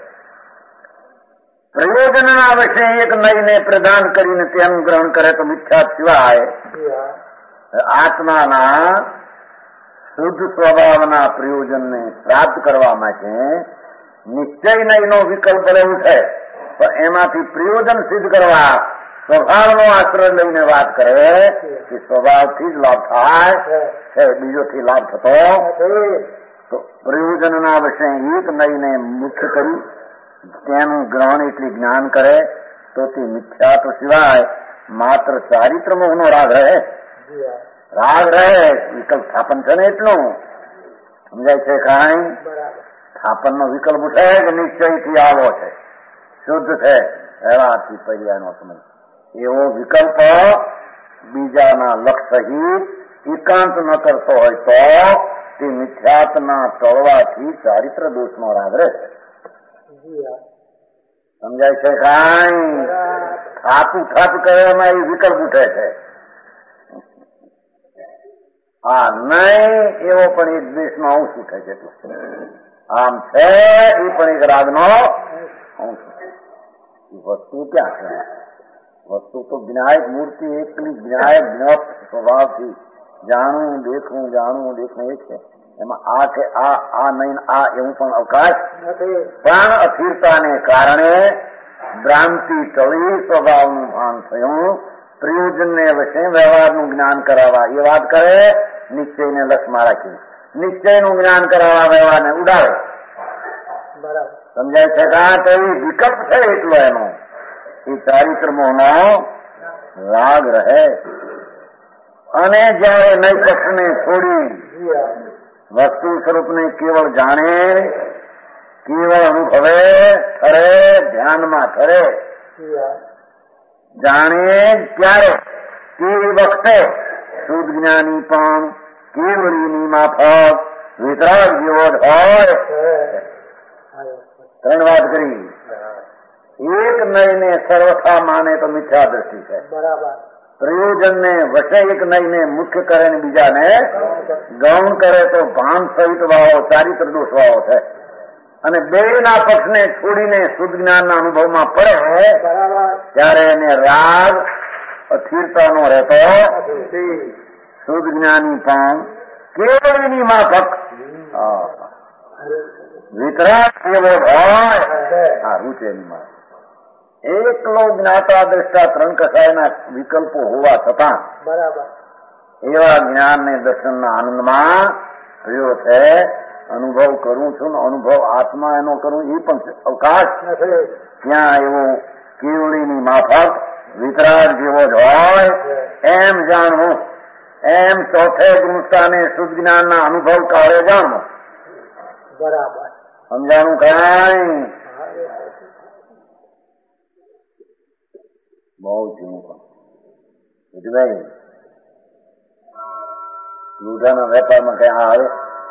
પ્રયોજનના વશે એક નયને પ્રદાન કરીને તેનું ગ્રહણ કરે તો મિથ્યા સિવાય આત્માના શુદ્ધ સ્વભાવના પ્રયોજનને પ્રાપ્ત કરવા માટે નિશ્ચય નયનો વિકલ્પ લેવું છે, પણ એમાંથી પ્રયોજન સિદ્ધ કરવા સ્વભાવનો આશ્રય લઈને વાત કરે કે સ્વભાવથી જ લાભ થાય છે, બીજોથી લાભ થતો તો પ્રયોજનના વશે એક નયને મુખ્ય કરી તેનું ગ્રહણ એટલે જ્ઞાન કરે તો તે મિથ્યાત્વ સિવાય માત્ર ચારિત્ર મોહનો રાગ રહે. રાગ રહે, વિકલ્પ સ્થાપન છે ને એટલું સમજાય છે? કાંઈ સ્થાપનનો વિકલ્પ છે કે નિશ્ચયથી આવો છે, શુદ્ધ છે, એવાથી પર્યાયનો સમય એવો વિકલ્પ બીજાના લક્ષ્ય સહિત એકાંત ન કરતો હોય તો તે મિથ્યાત્વના ટળવાથી ચારિત્ર દોષનો રાગ રહે. સમજાય છે? કાંઈ થાપું થાપ કરવામાં એ વિકલ્પ ઉઠે છે. હા નહીં એવો પણ એક દ્વેષનો અંશ ઉઠે છે. આમ છે એ પણ એક રાગનો અંશ. વસ્તુ ક્યાં છે? વસ્તુ તો જ્ઞાયક મૂર્તિ એકલી જ્ઞાયક જ્ઞાપ સ્વભાવથી જાણવું દેખવું જાણવું દેખવું એ છે. એમાં આ કે આ આ નહીં આ એવું પણ અવકાશ પણ અસ્થિરતાને કારણે ભ્રાંતિ ટળી સ્વભાવનું ભાન થયું, પ્રયોજનને વશે વ્યવહારનું જ્ઞાન કરાવવા એ વાત કરે, નિશ્ચયને લક્ષમાં રાખી નિશ્ચયનું જ્ઞાન કરાવવા વ્યવહારને ઉડાવે. સમજાય છે? કાં તો એ વિકલ્પ છે એટલો એનો એ ચારિત્ર મોહનો રાગ રહે. અને જયારે નય પક્ષને છોડી વસ્તુ સ્વરૂપને કેવળ જાણે, કેવળ અનુભવે, ઠરે, ધ્યાનમાં ઠરે, જાણે ત્યારે કેવી વખતે શુદ્ધ જ્ઞાની પણ કેવળીની માફક વિતરાગ જેવો જ હોય. ત્રણ વાત કરી. એક નયને સર્વથા માને તો મિથ્યા દ્રષ્ટિ છે. પ્રયોજનને વશે એક નયને મુખ્ય કરે ને બીજાને ગૌણ કરે તો ભાન સહિત વાવો ચારિત્ર દોષ વાવો છે. અને બેના પક્ષને છોડીને શુદ્ધ જ્ઞાનના અનુભવમાં પડે ત્યારે એને રાગ અસ્થિરતાનો રહેતો. શુદ્ધ જ્ઞાની પણ કેવળીની માફક વિતરાગ એવો હોય. હા રૂચેની માં એકલો જ્ઞાતા દ્રષ્ટા ત્રણ કસાયના વિકલ્પો હોવા છતાં એવા જ્ઞાનને દર્શનના આનંદમાં થયો છે. અનુભવ કરું છું ને અનુભવ આત્મા એનો કરું એ પણ અવકાશ ત્યાં એવો કેવળીની માફક વિતરાગ જેવો જ હોય એમ જાણવું. એમ ચોથે ગુણસ્થાને શુદ્ધ જ્ઞાનના અનુભવ કાળે જાણવું. બરાબર સમજાણું? કાંઈ બહુ જૂનું પણ ભાઈ લૂઢાના વેપારમાં કઈ આવે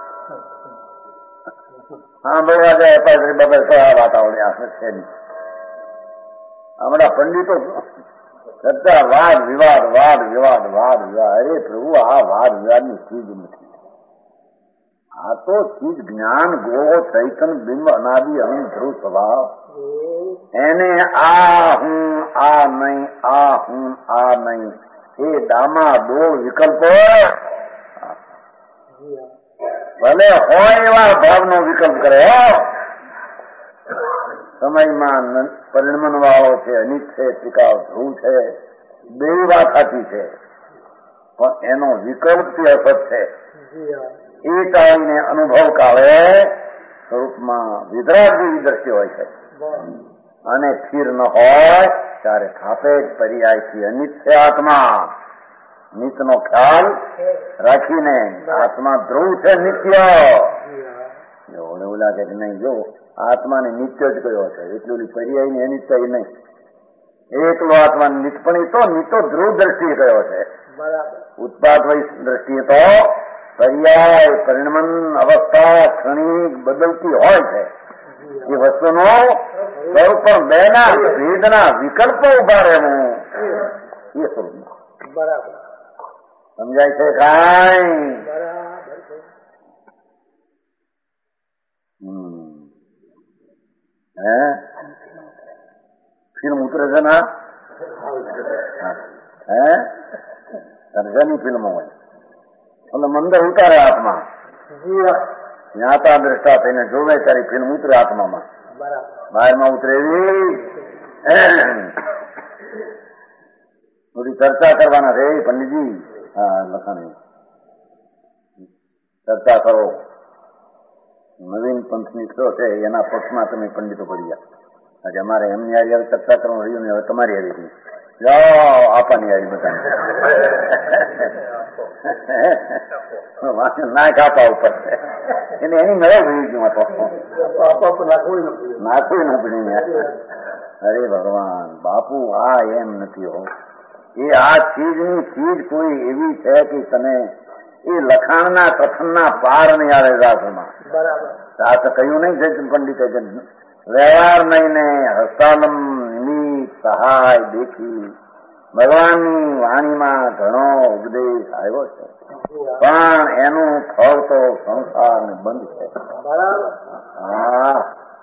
હા બોલવા જાય વેપાર કરી બાબા કયા વાત આવડે આ છે નહીં. હમણાં પંડિતો કરતા વાદ વિવાદ વાદ વિવાદ વાદ વિવાદ. અરે પ્રભુ આ વાદ વિવાદની ચીજ નથી. આ તો ચીજ જ્ઞાન ગો ચૈતન બિંબ અનાદિ અનંત ધ્રુવ સ્વભાવ એને આ હું આ નહીં આ હું આ નહીં એ દામા દોળ વિકલ્પો ભલે હોય એવા ભાવનો વિકલ્પ કરે સમયમાં પરિણમન વાળો છે અનિત છે ટીકાવ ધ્રુવ છે બે વાત સાચી છે પણ એનો વિકલ્પ થી અસત છે એ ટાળીને અનુભવ કાળે સ્વરૂપમાં વિતરાગ જેવી દ્રષ્ટિ હોય છે અને સ્થિર ન હોય ત્યારે થાપે જ પર્યાયથી અનિત છે આત્મા નિત્યનો ખ્યાલ રાખીને આત્મા ધ્રુવ છે નિત્ય એવું એવું લાગે કે નહીં જો આત્માને નિત્ય જ કયો છે એટલું પર્યાયની અનિત્ય નહીં એકલો આત્મા નિત્ય પણ એ તો નિત્ય ધ્રુવ દ્રષ્ટિએ કયો છે ઉત્પાદ વય દ્રષ્ટિએ તો પર્યાય પરિણમન અવસ્થા ક્ષણિક બદલતી હોય છે એ વસ્તુનો સ્વરૂપ પણ બેના ભેદના વિકલ્પો ઉભા રહેવું એ સ્વરૂપમાં બરાબર સમજાય છે કાંઈ હે ફિલ્મ ઉતરે છે ને હે સર્જાની ફિલ્મો હોય એટલે મંદર ઉતારે આત્મા જ્ઞાતા દ્રષ્ટા થઈને જોવે ત્યારે ફિલ્મ ઉતરે આત્મામાં બહારમાં ઉતરે એવી થોડી ચર્ચા કરવાના છે પંડિતજી હા લખાણી ચર્ચા કરો નવીન પંથ નીકળ્યો છે એના પક્ષમાં તમે પંડિતો પડી ગયા આજે અમારે એમની હારી હવે ચર્ચા કરવાનું રહ્યું ને હવે તમારી હારી જાઓ આપવાની હારી બધાને નાક આપવા ઉપર એને એની નવે ભૂલી ગયું તો નાખવું ન પડી અરે ભગવાન બાપુ આ એમ નથી હો એ આ ચીજની ચીજ કોઈ એવી છે કે તને એ લખાણના કથનના પાર નહીં આવે શાસ્ત્રમાં શાસ્ત્ર કહ્યું નહીં છે પંડિતે વ્યવહાર નહીં ને હસ્તાલમ નિમિત સહાય દેખી ભગવાનની વાણીમાં ઘણો ઉપદેશ આવ્યો છે પણ એનું ફળ તો સંસાર ને બંધ છે હા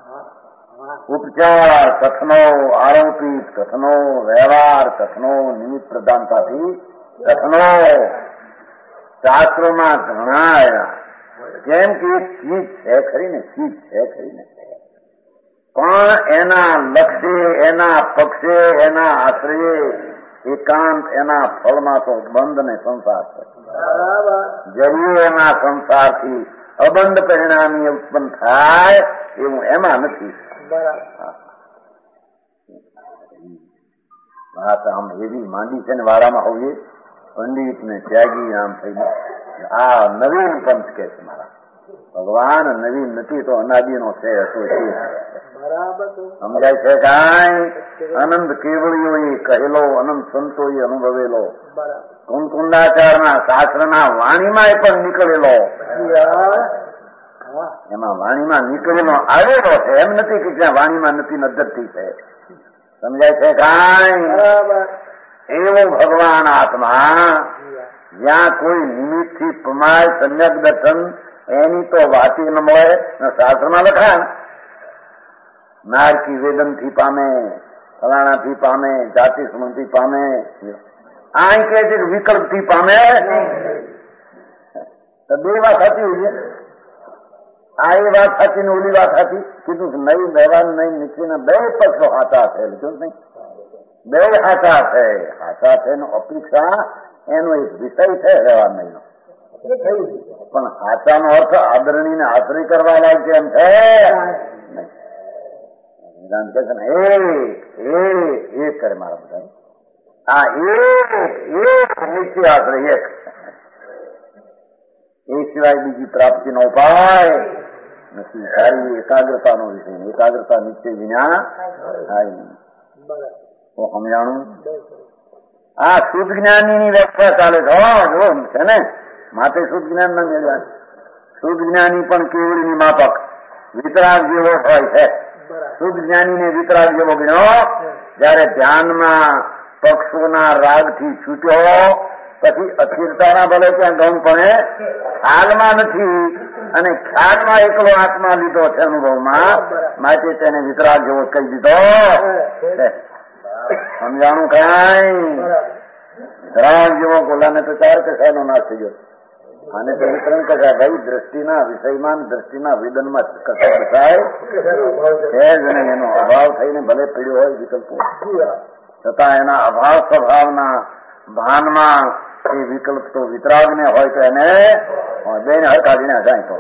ઉપચાર કથનો આરોપિત કથનો વ્યવહાર કથનો નિમિત્ત પ્રધાનતાથી કથનો શાસ્ત્રોમાં ઘણા આવ્યા કેમ કે એક ચીજ છે ખરી ને ચીજ છે ખરી ને પણ એના લક્ષ્ય એના પક્ષે એના આશ્રયે એકાંત એના ફળમાં તો બંધ ને સંસાર છે જરૂર એના સંસારથી અબંધ પરિણામી ઉત્પન્ન થાય એવું એમાં નથી વાત આમ એવી માંડી છે ને વારામાં હોઈએ પંડિત ને ત્યાગી આમ થઈને આ નવીન પંથ કે છે મારા ભગવાન નવીન નથી તો અનાદિનો છે હતો સમજાય છે કાંઈ અનંત કેવળીઓ એ કહેલો અનંત સંતો એ અનુભવેલો કુંકુંડાચારના શાસ્ત્રના વાણીમાં પણ નીકળેલો એમાં વાણીમાં નીકળેલો આવેલો છે એમ નથી કે જ્યાં વાણીમાં નથી નદ્દરથી છે સમજાય છે કાંઈ એવો ભગવાન આત્મા જ્યાં કોઈ નિમિત્તથી પ્રમાય સમ્યક દર્શન એની તો વાતી ન મળે શાસ્ત્રમાં લખાણ નારકી વેદનથી પામે ફલાણાથી પામે જાતિ સમૂહથી પામે આ કહે છે કે વિકલ્પથી પામે તો બે વાત સાચી હોય છે આ એ વાત સાચી ને ઓલી વાત સાચી કીધું કે નહીં વ્યવહાર નહીં નીકળીને બે પક્ષો સાચા છે લીધું નહીં બે સાચા છે સાચા છે એનો અપેક્ષા એનો એક વિષય છે વ્યવહાર નહીં પણ સાચાનો અર્થ આદરણીને આશ્રય કરવા લાગે એમ છે વેદાંત કે છે ને એક એક કરે મારા બધા આ એક એક નિશ્ચય આશ્રય એક એ સિવાય બીજી પ્રાપ્તિનો ઉપાય નથી સારી એકાગ્રતાનો વિષય એકાગ્રતા નિશ્ચય વિના થાય નહીં તો સમજાણું આ શુદ્ધ જ્ઞાનીની વ્યાખ્યા ચાલે છે જો છે ને માટે શુદ્ધ જ્ઞાન ના મેળવ્યા શુદ્ધ જ્ઞાની પણ કેવળીની માપક વિતરાગ જેવો હોય છે શુદ્ધ જ્ઞાનીને વિતરાગ જેવો ગણ્યો જયારે ધ્યાનમાં પક્ષોના રાગથી છૂટ્યો તો પછી અસ્થિરતાના ભલે ત્યાં ગૌણ પણ ખ્યાલમાં નથી અને ખ્યાલમાં એકલો આત્મા લીધો છે અનુભવમાં, માટે તેને વિતરાગ જેવો કહી દીધો. સમજાણું કઈ વિતરાગ જેવો બોલાને તો ચાર કસાયનો નાશ થઈ ગયો. આને તો વિતરણ કસાય ભાઈ દ્રષ્ટિના વિષયમાં દ્રષ્ટિના વિદનમાં કસાય છે જ નહીં. એનો અભાવ થઈને ભલે પીડ્યો હોય વિકલ્પો, છતાં એના અભાવ સ્વભાવના ભાનમાં એ વિકલ્પ તો વિતરાગને હોય તો એને બેન હરકાવીને જાય તો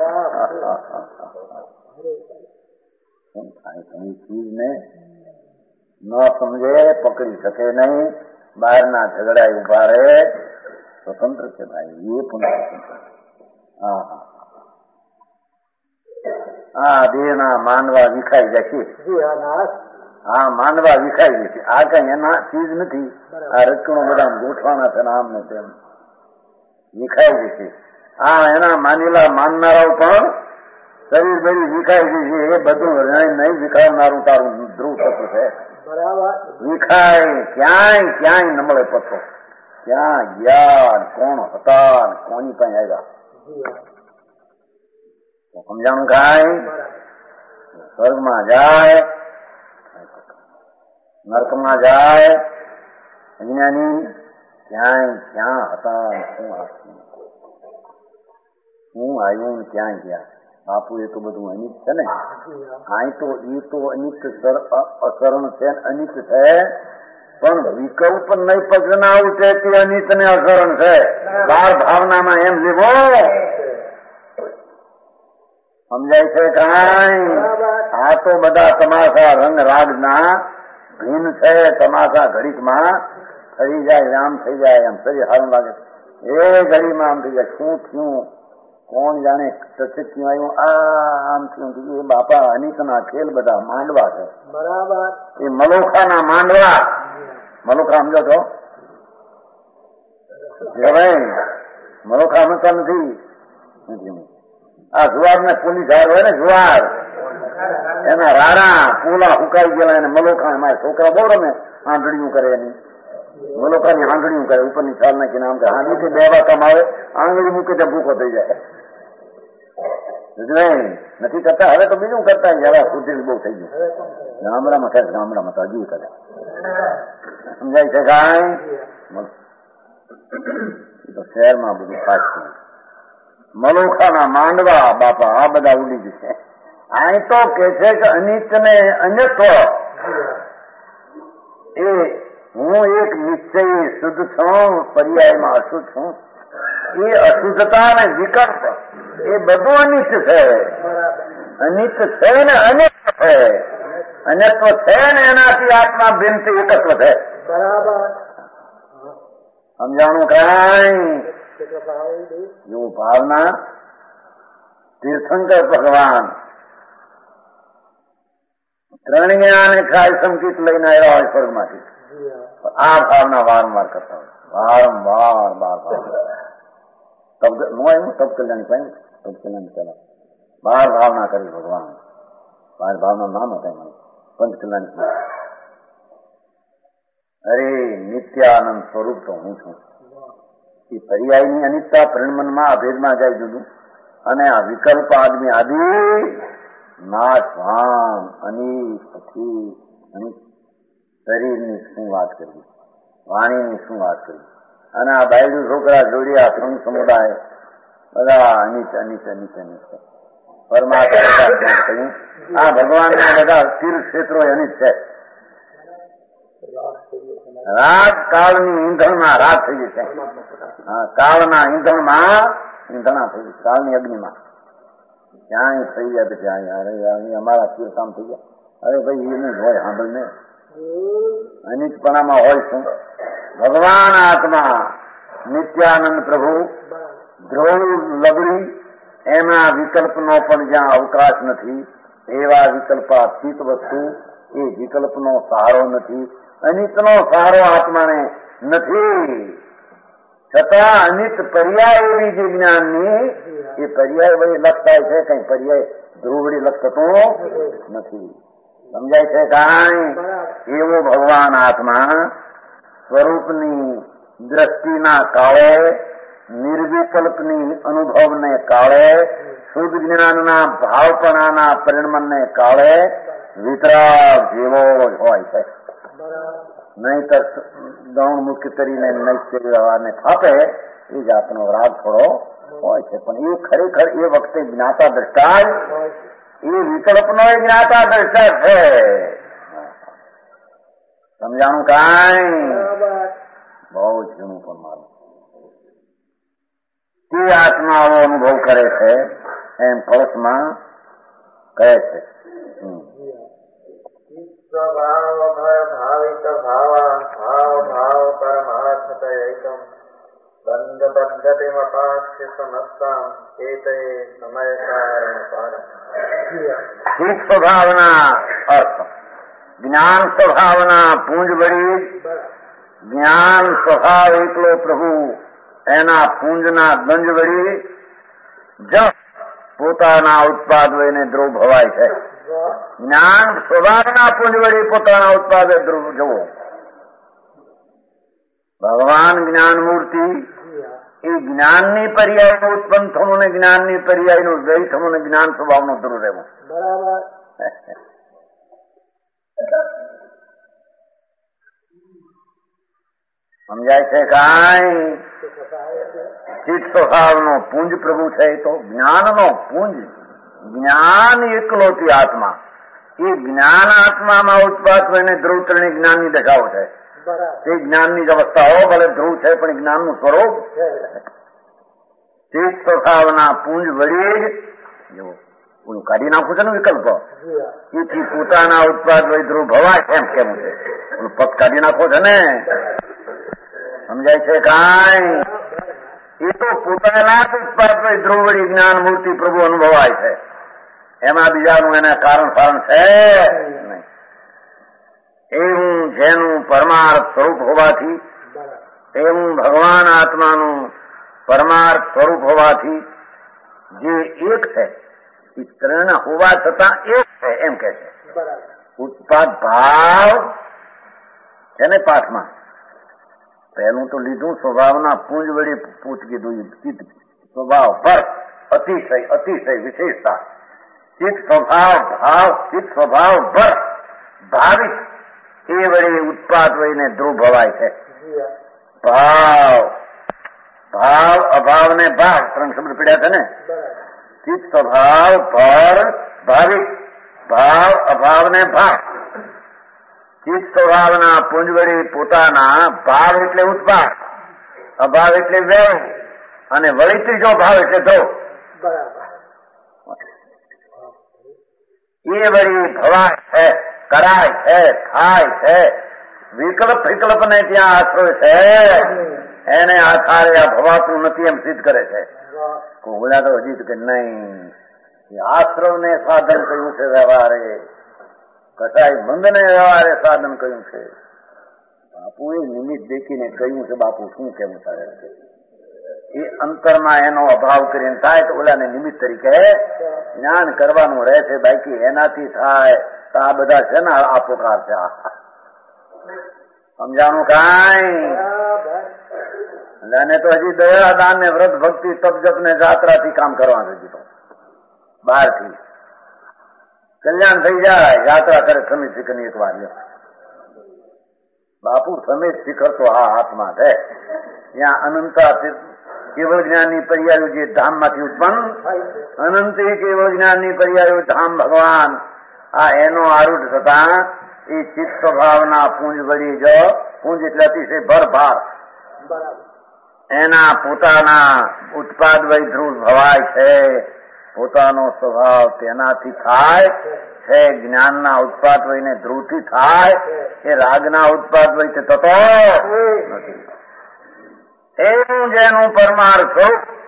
ચીજને ન સમજે, પકડી શકે નહીં, બહારના ઝઘડા ઉભા રહે, સ્વતંત્ર છે ભાઈ, એ પુનઃ સ્વતંત્ર. હા હા આ દેહના માનવા વિખાઈ જશે. હા માનવા વિખાઈ જશે. આ કઈ એના ચીજ નથી. આ રચકણો બધા ગોઠવાના છે આમ ને તેમ વિખાઈ જશે. આ એના માનેલા માનનારાઓ પણ શરીર બરી વિખાઈ જશે. એ બધું નહીં વિખાવનારું તારું ધ્રુવ થતું છે. વિખાય ક્યાંય ક્યાંય ન મળે પથ્થો. ક્યાં ગયા, કોણ હતા, કોની પાસે આવ્યા સમજાણું કાંઈ. સ્વર્ગમાં જાય, નર્કમાં જાય, અજ્ઞાની ક્યાંય ક્યાં હતા, શું આપ્યું, શું આવ્યું, ક્યાં ગયા. બાપુ એ તો બધું અનિત છે ને. અહીં તો એ તો અનિત અસરણ છે, અનિત છે, પણ વિકલ્પ નહીં પગનાવું છે તે અનિત ને અસરણ છે. બાર ભાવનામાં એમ લેવો સમજાય છે કાંઈ. આ તો બધા તમાશા રંગ રાગના ભીન છે. તમાશા ઘડીકમાં થઈ જાય, આમ થઈ જાય, આમ શરીર સારું લાગે, એ ઘડીમાં આમ થઈ જાય. શું થયું કોણ જાણે, સચિત થયું આવ્યું, આ આમ થયું. એ બાપા અનિતના ખેલ બધા માંડવા છે. બરાબર. એ મલોખાના માંડવા. મલોખા સમજો છો ભાઈ? મલોખા સમજતા નથી. આ જુવાર ને પુલી ઝાડ હોય ને, જુવાર એના રાડા પૂલા ફૂંકાઈ ગયેલા એને મલોખા. મારા છોકરા બહુ રમે, આંધળીયું કરે એની મલોખાની આંધળીયું કરે, ઉપરની છાલ નાખીને આમ કરે. આંગળીથી બે વાતમ આવે, આંગળી મૂકે તો ભૂખો થઈ જાય. નથી કરતા. હવે તો બીજું કરતા જરા સુધીર બહુ થઈ ગયું. ગામડામાં થાય, ગામડામાં તો હજી કરે. સમજાય છે કાંઈ? તો શહેરમાં બધું પાછું મલોખાના માંડવા બાપા આ બધા ઉડી જશે. અહીં તો કે છે કે અનિત ને અન્યત્વ, એ હું એક નિશ્ચય શુદ્ધ છું, પર્યાયમાં અશુદ્ધ છું. એ અશુદ્ધતા ને વિકલ્પ એ બધું અનિત છે. અનિત છે ને અનિત છે, અન્યત્વ છે ને એનાથી આત્મા ભિન્ન એકત્વ છે. બરાબર. સમજાણું કાંઈ? એવું ભાવના તીર્થંકર ભગવાન ત્રણ્યાને ખાય સંકિત લઈને આવ્યા હોય સ્વર્ગમાંથી. આ ભાવના વારંવાર કરતા હોય, વારંવાર બાર ભાવના તબ નું આવ્યું તબ કલ્યાણ કઈ તબ કલ્યાણ પેલા બાર ભાવના કરી ભગવાન. બાર ભાવના નામ હતા મને પંચ કલ્યાણ. અરે નિત્યાનંદ સ્વરૂપ તો હું છું. એ પર્યાયની અનિત્યતા પરિણમનમાં અભેદમાં જાય જુદું, અને આ વિકલ્પ આદમી આદિ નાશવાન અનિત પછી અનિત. શરીરની શું વાત કરવી, વાણીની શું વાત કરવી, અને આ બાયડું છોકરા જોડ્યા સંઘ સમુદાય બધા અનિત અનિત અનિત અનિત. પરમાત્મા કહ્યું આ ભગવાનના બધા તીર્થક્ષેત્રો અનિત છે. રાત કાળની ઈંધણમાં રાત થઈ જશે. કાળના ઈંધણમાં ઈંધણા થઈ જશે, કાળની અગ્નિમાં ક્યાંય થઈ જાય તો ક્યાંય અરે અમારા તીર્થામ થઈ જાય. અરે ભાઈ એ નહીં હોય, સાંભળ ને અનિતપણામાં હોય શું? ભગવાન આત્મા નિત્યાનંદ પ્રભુ ધ્રુવ લગડી એના વિકલ્પનો પણ જ્યાં અવકાશ નથી, એવા વિકલ્પાતીત વસ્તુ એ વિકલ્પનો સહારો નથી, અનિતનો સહારો આત્માને નથી. છતાં અનિત પર્યાય એવી જે જ્ઞાનની એ પર્યાય વળી લખતા છે, કઈ પર્યાય ધ્રુવડી લખતો નથી. સમજાય છે કાંઈ? એવો ભગવાન આત્મા સ્વરૂપની દ્રષ્ટિના કાળે, નિર્વિકલ્પની અનુભવને કાળે, શુદ્ધ જ્ઞાનના ભાવપણાના પરિણમને કાળે વિતરાગ જેવો જ હોય છે. નહીતર ગૌણ મુક્ત કરીને નૈત્ય વ્યવહારને થાપે એ જાતનો રાગ થોડો હોય છે. પણ એ ખરેખર એ વખતે જ્ઞાતા દ્રષ્ટા જ એ વિકલ્પનો એ જ્ઞાતા દ્રષ્ટા છે. સમજાણું કાંઈ? બહુ ઝીણું પણ મારું તે આત્મા આવો અનુભવ કરે છે એમ કળશમાં કહે છે. સ્વભાવ ભર ભાવિત ભાવા ભાવ ભાવ પરમાર્થ એકમ બંધ પદ્ધતિ મપાસ્ય સમસ્તા ચેતે સમયસાર. ચિત્ત સ્વભાવના અર્થ જ્ઞાન સ્વભાવના પૂંજ વળી જ્ઞાન સ્વભાવ એકલો પ્રભુ એના પૂંજના ગંજ વળી જ પોતાના ઉત્પાદ વહીને ધ્રુવ ભવાય છે. જ્ઞાન સ્વભાવના પૂંજ વળી પોતાના ઉત્પાદે ધ્રુવ જવો. ભગવાન જ્ઞાન મૂર્તિ એ જ્ઞાનની પર્યાયનું ઉત્પન્ન થવું ને જ્ઞાનની પર્યાયનું વ્યય થવું ને જ્ઞાન સ્વભાવનું ધ્રુવ રહેવું. સમજાય છે કાંઈ? ચિત્ત સ્વભાવનો પુંજ પ્રભુ છે તો જ્ઞાનનો પુંજ જ્ઞાન એકલોથી આત્મા એ જ્ઞાન આત્મામાં ઉત્પાદ થઈને ધ્રુવ ત્રણે જ્ઞાનની દશાઓ છે. તે જ્ઞાનની જ અવસ્થાઓ ભલે ધ્રુવ છે પણ જ્ઞાનનું સ્વરૂપ ચિત્ત સ્વભાવના પુંજ વળી જ એવું કાઢી નાખું છે ને વિકલ્પ એથી પોતાના ઉત્પાદ વળી ધ્રુવ ભવાય એમ કેવું છે. પદ કાઢી નાખો છે ને. સમજાય છે કાંઈ? એ તો પોતાના જ ઉત્પાદ વળી ધ્રુવ વળી જ્ઞાન મૂર્તિ પ્રભુ અનુભવાય છે. એમાં બીજાનું એને કારણ કારણ છે નહીં. એવું જેનું પરમાર્થ સ્વરૂપ હોવાથી એવું ભગવાન આત્માનું પરમાર્થ સ્વરૂપ હોવાથી જે એક છે એ ત્રણ હોવા છતાં એક છે એમ કે છે. ઉત્પાદ ભાવ છે ને પાઠમાં પહેલું તો લીધું સ્વભાવના પૂંજ વળી પૂછ કીધું. ચિત્ત સ્વભાવ પર અતિશય અતિશય વિશેષતા ચિત્ત સ્વભાવ ભાવ ચિત્ત સ્વભાવ પર ભાવિક એ વળી ઉત્પાદ વહીને ધ્રુવ ભવાય છે. ભાવ ભાવ અભાવ ને ભાવ ત્રણ શબ્દ પીડ્યા છે ને. ચિત્ત સ્વભાવ પર ભાવિક ભાવ અભાવ ને ભાવ ચિત્ત સ્વભાવના પુંજ વળી પોતાના ભાવ એટલે ઉત્પાદ અભાવ એટલે વ્યય અને વળી ત્રીજો ભાવ એટલે ધ્રુવ એ વળી ભવાય છે કરાય છે થાય છે. વિકલ્પ વિકલ્પ ને ત્યાં આશ્રય છે એને આધારે આ ભવાતું નથી એમ સિદ્ધ કરે છે. બોલા તો હજી કે નહીં આશ્રવ ને સાધન કહ્યું છે વ્યવહારે કસાય બંધ ને વ્યવહારે સાધન કહ્યું છે. બાપુએ નિમિત્ત દેખીને કહ્યું છે બાપુ શું કેવું સારે એ અંતરમાં એનો અભાવ કરીને થાય તો ઓલાને નિમિત્ત તરીકે જ્ઞાન કરવાનું રહે છે. બાકી એનાથી થાય તો આ બધા છે ને આ પ્રકાર છે. સમજાણું કાંઈ? અને તો હજી દયા દાન ને વ્રત ભક્તિ તપ જપ ને જાત્રાથી કામ કરવાનું હજી તો બહાર થી કલ્યાણ થઈ જાય યાત્રા કરે સમિત શિખર ની એક વાર બાપુ સમિત શિખર તો આ હાથમાં છે. ત્યાં અનંતા કેવળ જ્ઞાનની પર્યાયો જે ધામ માંથી ઉત્પન્ન અનંત કેવળ જ્ઞાનની પર્યાયો ધામ ભગવાન આ એનો આરૂઢ થતા એ ચિત્ત સ્વભાવના પૂંજ વળી જ પૂંજ એટલે અતિશય ભરભાર એના પોતાના ઉત્પાદ વય ધ્રુવ ભવાય છે. પોતાનો સ્વભાવ તેનાથી થાય છે. જ્ઞાનના ઉત્પાદ વયને ધ્રુવથી થાય એ રાગના ઉત્પાદ વય તે થતો નથી. એવું જેનું પરમાર્થ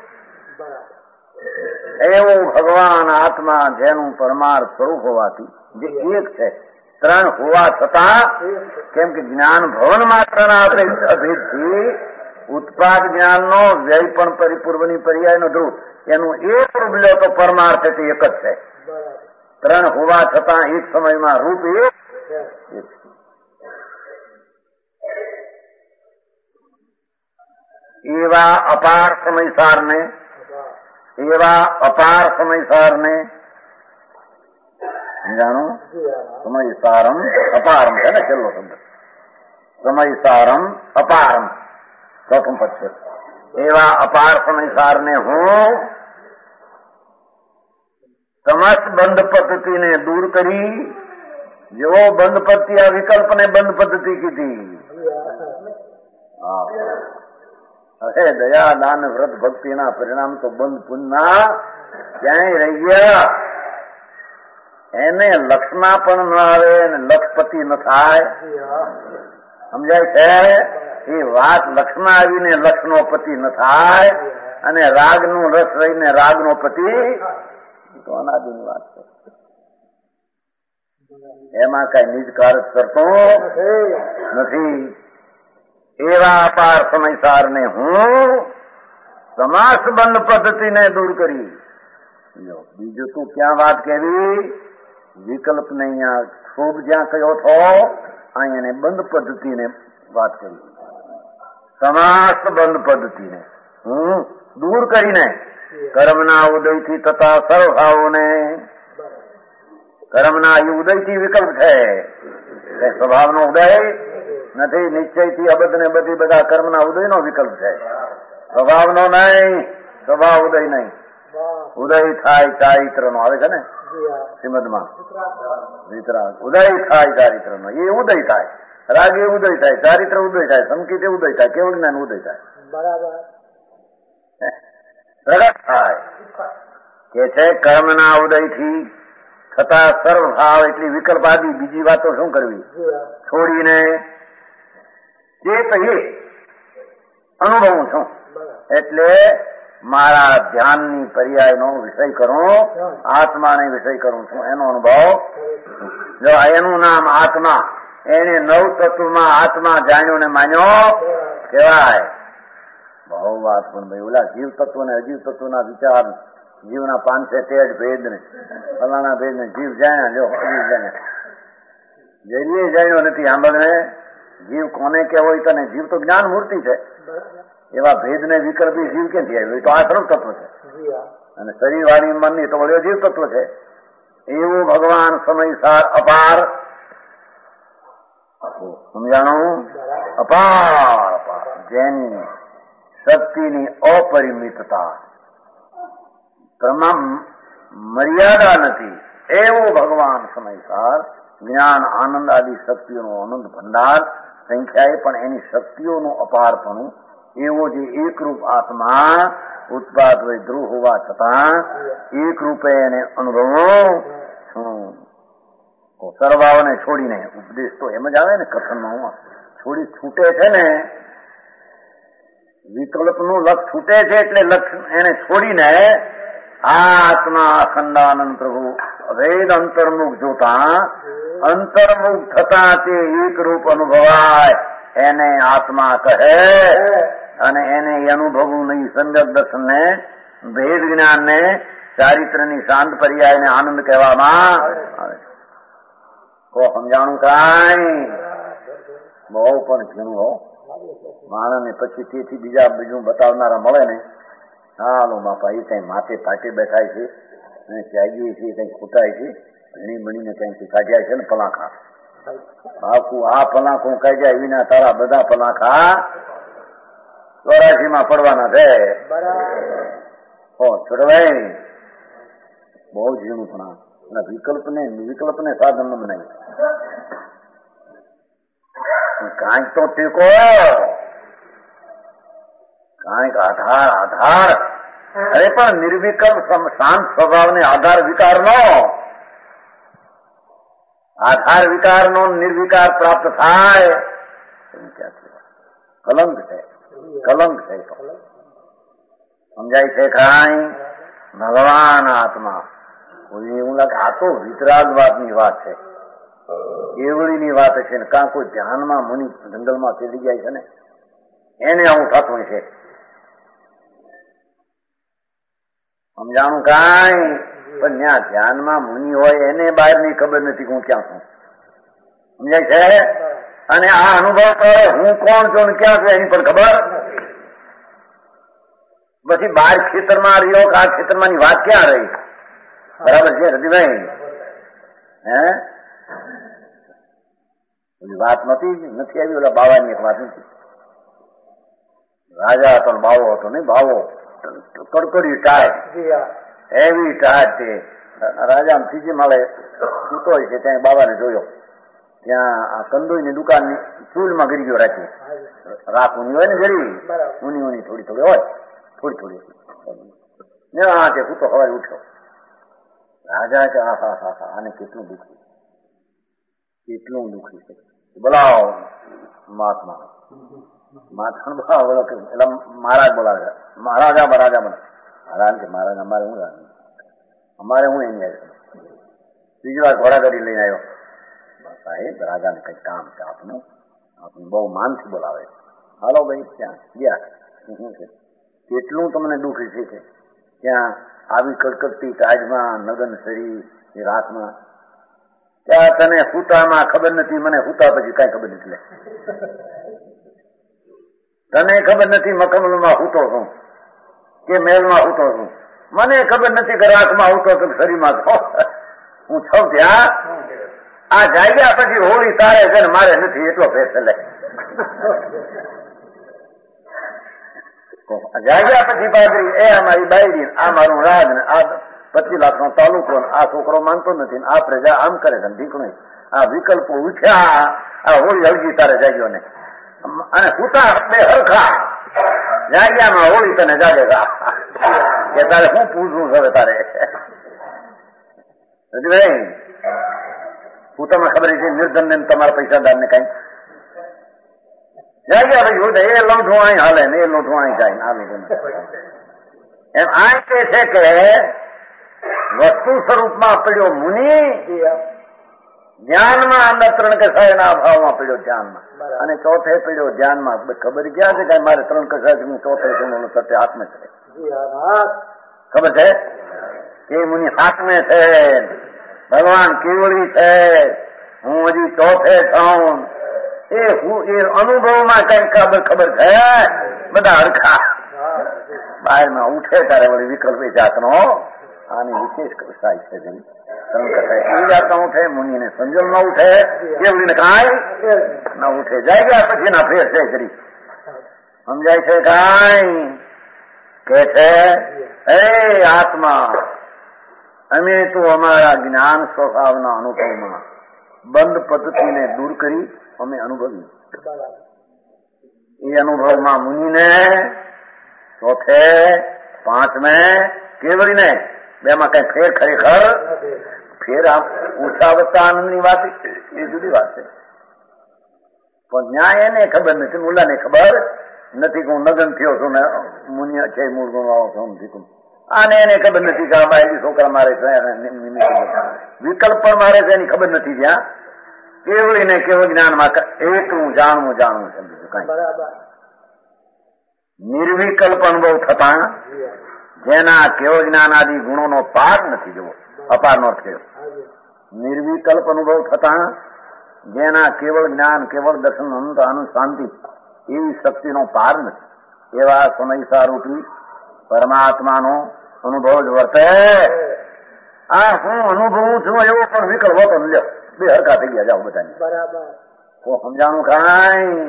એવું ભગવાન આત્મા જેનું પરમાર્થ સ્વરૂપ હોવાથી જે એક છે ત્રણ હોવા છતાં કેમ કે જ્ઞાન ભવન માત્રના અભેદથી ઉત્પાદ જ્ઞાનનો વ્યય પણ પરિપૂર્વની પર્યાયનો ધ્રુવ એનું એક રૂપ લો તો પરમાર્થ તે એક જ છે. ત્રણ હોવા છતાં એક સમયમાં રૂપ એક એવા અપાર સમયસારને એવા અપાર સમયસારને જાણો સમયસારમ અપારમ છે ને છેલ્લો શબ્દ સમયસારમ અપારમ પ્રથમ પદ છે. એવા અપાર સમયસારને હું સમસ્ત બંધ પદ્ધતિને દૂર કરી, જેવો બંધ પદ્ધતિ આ વિકલ્પને બંધ પદ્ધતિ કીધી. અરે દયા દાન વ્રત ભક્તિના પરિણામ તો બંધ પુણ્યના ક્યાંય રહી ગયા. એને લક્ષના પણ ન આવે અને લક્ષપતિ ન થાય. સમજાય છે? એ વાત લક્ષમાં આવીને લક્ષનો પતિ ન થાય અને રાગનું રસ રહીને રાગનો પતિ તો અનાદિની વાત છે. એમાં કઈ નિજ કાર્ય કરતો નથી. એવા અપાર સમયસારને હું સમાસ બંધ પદ્ધતિને દૂર કરી. બીજું તું ક્યાં વાત કેવી? વિકલ્પને અહીંયા ખૂબ જ્યાં કયો છો અહીંયા બંધ પદ્ધતિને વાત કરી. સમાસ બંધ પદ્ધતિને હું દૂર કરીને કર્મના ઉદયથી તથા સર્વભાવોને, કર્મના એ ઉદયથી વિકલ્પ છે, સ્વભાવનો ઉદય નથી. નિશ્ચયથી અબદ્ધ ને બધી બધા કર્મના ઉદયનો વિકલ્પ છે, સ્વભાવનો નહીં. સ્વભાવ ઉદય નહીં, ઉદય થાય ચારિત્રનો આવે છે ને શ્રીમદમાં વિતરાગ. ઉદય થાય ચારિત્રનો, એ ઉદય થાય. રાગ એ ઉદય થાય, ચારિત્ર ઉદય થાય, સંકેત એ ઉદય થાય, કેવળ જ્ઞાન ઉદય થાય, બરાબર પ્રગટ થાય. કે છે કર્મના ઉદયથી છતાં સર્વભાવ એટલી વિકલ્પ આદિ બીજી વાતો શું કરવી છોડીને જે કહીએ અનુભવું છું. એટલે મારા ધ્યાનની પર્યાયનો વિષય કરું, આત્માને વિષય કરું છું, એનો અનુભવ. જો એનું નામ આત્મા, એને નવ તત્વમાં આત્મા જાણ્યો ને માન્યો કહેવાય. બહુ વાત. પણ ભાઈ ઓલા જીવ તત્વ ને અજીવ તત્વના વિચાર, જીવના પાંચસે તેજ ભેદ ને ફલાણા ભેદ ને જીવ જાણ્યા, જો અજીવ જાણ્યા, જરીએ જાણ્યો નથી. આંબળને જીવ કોને કેવો હોય તને? જીવ તો જ્ઞાન મૂર્તિ છે. એવા ભેદ ને વિકલ્પી જીવ ક્યાંથી આવ્યો? તો આ સર્વ તત્વ છે. અને શરીર વાળી મનની તો વળ્યો જીવ તત્વ છે. એવું ભગવાન સમયસાર અપાર સમજાણું. અપાર અપાર જેની શક્તિની અપરિમિતતા, તમામ મર્યાદા નથી, એવો ભગવાન સમયસાર જ્ઞાન આનંદ આદિ શક્તિઓનો આનંદ ભંડાર, સંખ્યાએ પણ એની શક્તિઓનું અપારપણું, એવો જે એકરૂપ આત્મા ઉત્પાદ હોય ધ્રુવ હોવા છતાં એક રૂપે એને અનુભવો છું. સર્વાઓને છોડીને ઉપદેશ તો એમ જ આવે ને કથનમાં, છોડી છૂટે છે ને, વિકલ્પનું લક્ષ છૂટે છે એટલે લક્ષ એને છોડીને આત્મા અખંડાનંદ પ્રભુ અભેદ અંતર્મુખ જોતા, અંતર્મુખ થતા તે એક રૂપ અનુભવાય એને આત્મા કહે. અને એને અનુભવવું નહીં. સંજક દર્શનને, ભેદ જ્ઞાનને, ચારિત્રની શાંત પર્યાયને આનંદ કહેવામાં આવે. તો સમજાણું કાંઈ બહુ પણ ઘણું હો. માણસને પછી તેથી બીજા બીજું બતાવનારા મળે ને, હાલો બાપા એ કઈ માથે પાટે બેઠાય છે અને ત્યાગીએ છીએ, કઈ ખૂટાય છે, ભણી ભણીને કઈક કાઢ્યા છે ને પલાખા. બાપુ આ પલાખું કાઢ્યા વિના તારા બધા પલાખા ચોરાશીમાં પડવાના છે. હો છોડવાય બહુ ઝીણું પણ વિકલ્પને વિકલ્પને સાધન નહીં. કાંઈક તો ટેકો, કાંઈક આધાર આધાર. અરે પણ નિર્વિકલ્પ શાંત સ્વભાવને આધાર વિકારનો, આધાર વિકારનો નિર્વિકાર પ્રાપ્ત થાય. કલંક છે, કલંક છે. સમજાય છે કાંઈ? ભગવાન આત્મા કોઈ એવું લાગે આ તો વિતરાગવાદની વાત છે, કેવળીની વાત છે ને. કાં કોઈ ધ્યાનમાં મુનિ જંગલમાં ચડી જાય છે ને એને આવું થતું છે. સમજાણું કાંઈ? પણ ત્યાં ધ્યાનમાં મુનિ હોય એને બહારની ખબર નથી હું ક્યાં છું. સમજાય છે? અને આ અનુભવ કરે હું કોણ છું ને ક્યાં છું એની પણ ખબર. પછી બાર ખેતરમાં રહ્યો કે આ ખેતરમાંની વાત ક્યાં રહી? બરાબર છે રતિભાઈ? હે વાત નથી નથી આવી. ઓલા બાવાની એક વાત નથી. રાજા હતો ને બાવો હતો નહીં? બાવો કડકડી ટાટ, એવી ટાટ છે. રાજા ત્રીજી માળે સૂતો હોય છે, ત્યાં બાબાને જોયો. ત્યાં આ કંદોઈની દુકાનની ચૂલમાં ગરી ગયો રાખી. રાખ ઊની હોય ને જરી ઊની ઊની થોડી થોડી હોય, થોડી થોડી હા તે સૂતો સવારે ઉઠ્યો. રાજા કે હા હા હા હા આને કેટલું દુઃખી, કેટલું દુઃખી છે. બોલાવો મહાત્મા. મહાત્મા બોલાવો એટલે મહારાજ બોલાવે. મહારાજા મહારાજા બને. મહારાજ કે મહારાજ અમારે હું રાજ અમારે હું એની આવ્યો. બીજી વાર ઘોડા ગાડી લઈને આવ્યો. સાહેબ રાજાને કઈ કામ છે આપનું, આપને બહુ માનથી બોલાવે. હાલો ભાઈ ત્યાં ગયા. કેટલું તમને દુઃખી છે ત્યાં આવી કડકડતી ટાજમાં નગન શરી એ રાતમાં. ત્યાં તને હુતામાં ખબર નથી, મને હુતા પછી કઈ ખબર નથી. લે તને ખબર નથી મકમલમાં હુતો છું કે મહેલમાં હુતો છું. મને ખબર નથી કે રાતમાં હુતો કે શરીરમાં હું છવ ત્યાં. આ જાગ્યા પછી હોળી તારે છે ને મારે નથી એટલો ફેર લે. જાગ્યા પછી બાજરી એ અમારી બાયડી, આ મારું રાજ ને આ પચીસ લાખ નો તાલુકો, આ છોકરો માનતો નથી, આ પ્રજા આમ કરે છે ઢીકણું. આ વિકલ્પો ઉઠ્યા, આ હોળી હળગી તારે જાગ્યો ને અને સુતા બે હરખા. જાગ્યામાં હોળી તને જાગે કે તારે શું પૂછવું હવે તારે? હું તમને ખબર છે નિર્ધન ને તમારા પૈસાદાર ને કઈ જાગ્યા ભાઈ હું એ લંઠું અહીં હાલે ને એ લંઠું અહીં જાય આ લોકો એમ. આ કે છે કે વસ્તુ સ્વરૂપમાં પડ્યો મુનિ, ધ્યાનમાં અંદર ત્રણ કસાયના અભાવમાં પડ્યો ધ્યાનમાં, અને ચોથે પડ્યો ધ્યાનમાં. ખબર ક્યાં છે કે મારે ત્રણ કસાય હું ચોથે છું સત્ય હાથમે છે. ખબર છે કે મુનિ હાથમે છે, ભગવાન કેવળી છે, હું હજી ચોથે છું. એ હું એ અનુભવમાં કઈ ખબર ખબર છે. બધા હરખા બહારમાં ઉઠે ત્યારે વળી વિકલ્પ એ જાતનો આની વિશેષ કસાય છે. ત્રણ કસાય એ જાતના ઉઠે, મુનિને સંજોલ ન ઉઠે, કેવડીને કાંઈ ન ઉઠે. જાય ગયા પછી ના ફેર છે કરી સમજાય છે કાંઈ કે છે એ આત્મા અમે તો અમારા જ્ઞાન સ્વભાવના અનુભવમાં બંધ પદ્ધતિને દૂર કરી અમે અનુભવી. એ અનુભવમાં મુનિને ચોથે પાંચમે કેવડીને બેમાં કઈ ફેર ખરેખર ફેર ઊંચા વત્તા આનંદની વાત એ જુદી વાત છે. પણ ન્યાય એને ખબર નથી, મુલાને ખબર નથી કે હું નગન થયો છું ને મુનિ છે મૂળ ગુણ વાળો છું નથી. આને એને ખબર નથી કે આ બાયડી છોકરા મારે છે, વિકલ્પ પણ મારે છે એની ખબર નથી. ત્યાં કેવળી ને કેવળ જ્ઞાનમાં એટલું જાણવું જાણવું છે, બીજું કઈ. નિર્વિકલ્પ અનુભવ થતા જેના કેવળ જ્ઞાન આદિ ગુણોનો પાર નથી જવો, અપાર નો થયો. નિર્વિકલ્પ અનુભવ થતા જેના કેવળ જ્ઞાન કેવળ દર્શન અનંત આનંદ શાંતિ એવી શક્તિનો પાર નથી, એવા સમય રૂપી પરમાત્માનો અનુભવ જ વર્તે. આ હું અનુભવું છું એવો પણ વિકલ્પ હોતો ને લ્યો બે હરકા થઈ ગયા જાઓ બધાને. તો સમજાણું કાંઈ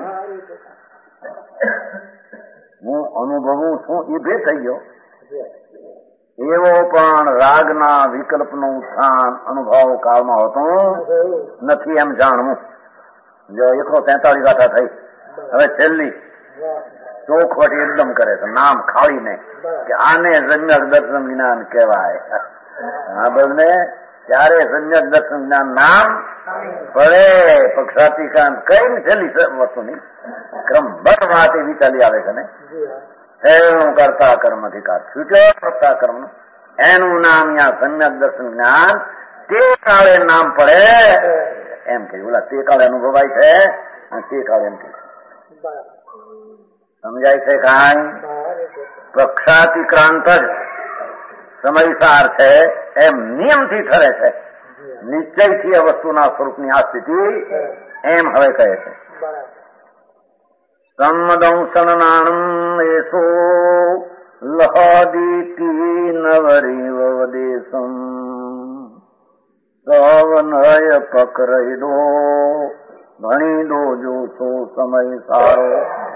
હું અનુભવું છું એ ભેદ થઈ ગયો. એવો પણ રાગના વિકલ્પનું ઉત્થાન અનુભવ કાળમાં હોતું નથી એમ જાણવું. જો એકસો તેતાલીસ ગાથા થઈ, હવે છેલ્લી ચોખવટ એકદમ કરે છે નામ ખાળીને કે આને સમ્યક દર્શન જ્ઞાન કહેવાય. આ બધને ત્યારે સમ્યક દર્શન જ્ઞાન નામ પડે. પક્ષાતિકાંત કઈ છેલ્લી વસ્તુની ક્રમબદ્ધ વાત એવી ચાલી આવે છે ને. એનું કરતા કર્મ અધિકાર છૂટ્યો કરતા કર્મ એનું નામ યા સમ્યક દર્શન જ્ઞાન તે કાળે નામ પડે એમ કે ઓલા તે કાળે અનુભવાય છે અને તે કાળે એમ કે સમજાય છે. કાંઈ પક્ષાતિક્રાંત જ સમયસાર છે એમ નિયમથી ઠરે છે, નિશ્ચયથી આ વસ્તુના સ્વરૂપની આ સ્થિતિ એમ હવે કહે છે. સંમદંસન નાણમ એસો લહાદીતી નવરી વદેશમ સવનય પકરઈ દો ભણી દો જો સો સમય સારો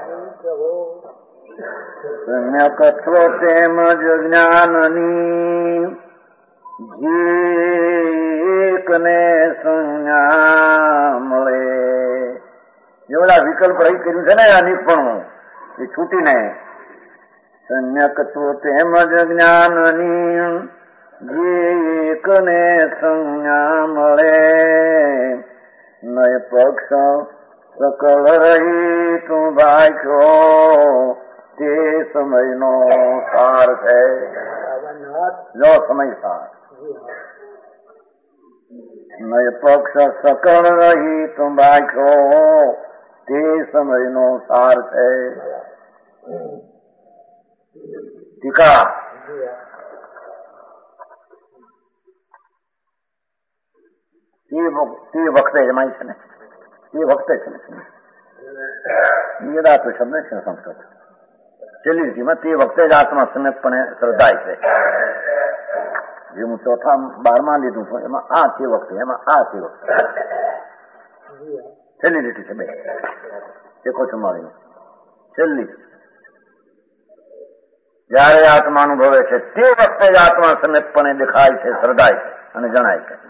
સમ્યકત્વ તેમજ જ્ઞાનની જે એકને સંજ્ઞા મળે એવડા વિકલ્પ રહી કર્યું છે ને આ નિષ્પણું એ છૂટીને સમ્યકત્વ તેમજ જ્ઞાનની જે એકને સંજ્ઞા મળે નય પક્ષ સકલ રહી તું ભાખ્યો તે સમયનો સાર છે જો સમય સાર નય પક્ષ સકળ રહી તું ભાખ્યો તે સમયનો સાર છે ટીકા તે વખતે જમાય છે ને એ વખતે છે ને યદાર્થ શબ્દ છે સંસ્કૃત છેલ્લી રીતિમાં તે વખતે જ આત્મા સમ્યકપણે શ્રદ્ધાય છે જે હું ચોથા બારમાં લીધું છું એમાં આ તે વખતે એમાં આ તે વખતે છેલ્લી લીટી છે બે એકો ચુમ્માળી છેલ્લી જયારે આત્મા અનુભવે છે તે વખતે જ આત્મા સમ્યકપણે દેખાય છે શ્રદ્ધાય છે અને જણાય છે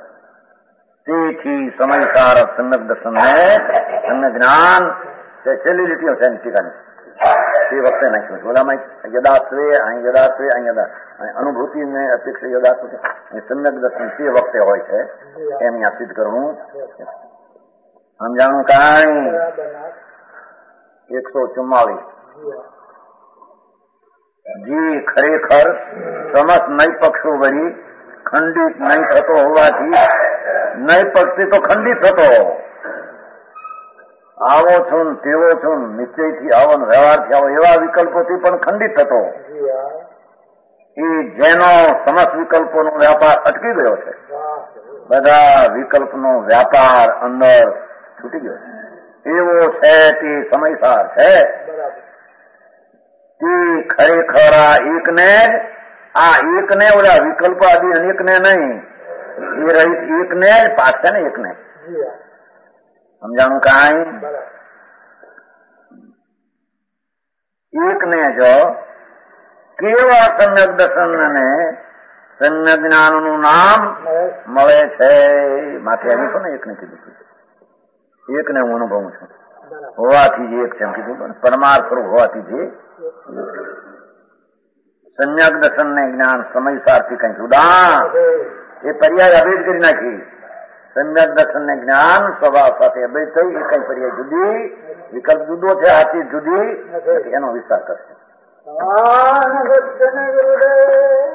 તેથી સમયસાર સમ્યક દર્શનને સમ્યક જ્ઞાન તે છેલ્લી લીટીઓ છે ટીકાની તે વખતે નાખ્યું છે ઓલામાં યદાર્થવે અહીં યદાર્થવે અહીં યદાર્થ અનુભૂતિ ને અપેક્ષા યદાર્થ સમ્યક દર્શન તે વખતે હોય છે એમ અહીંયા સિદ્ધ કરવું સમજાણું કાંઈ એકસો ચુમ્માલીસ જી ખરેખર સમસ્ત નય પક્ષો વળી ખંડિત નહીં થતો હોવાથી નય પક્ષથી તો ખંડિત થતો આવો છું તેવો છું નિશ્ચયથી આવો વ્યવહારથી આવો એવા વિકલ્પોથી પણ ખંડિત થતો એ જેનો સમસ્ત વિકલ્પોનો વ્યાપાર અટકી ગયો છે બધા વિકલ્પનો વ્યાપાર અંદર છૂટી ગયો છે એવો છે તે સમયસાર છે તે ખરેખર આ એકને આ એકને ઓલા વિકલ્પ આદિ અનેકને નહીં એ રહીત એકને જ પાછે ને એકને સમજાણું કાંઈ એકને જો કેવા સમ્યક દર્શન ને સમ્યક જ્ઞાન નું નામ મળે છે માથે આવી તો ને એકને કીધું એકને હું અનુભવું છું હોવાથી જ એક છે એમ કીધું પરમાર્થ સ્વરૂપ હોવાથી જે સમ્યક દર્શન ને જ્ઞાન સમયસારથી કઈ જુદા એ પર્યાય અભેદ કરી નાખી સમ્યક દર્શન ને જ્ઞાન સ્વભાવ સાથે અભેદ થઈ એ કઈ પર્યાય જુદી વિકલ્પ જુદો છે આથી જુદી એનો વિસ્તાર કરશે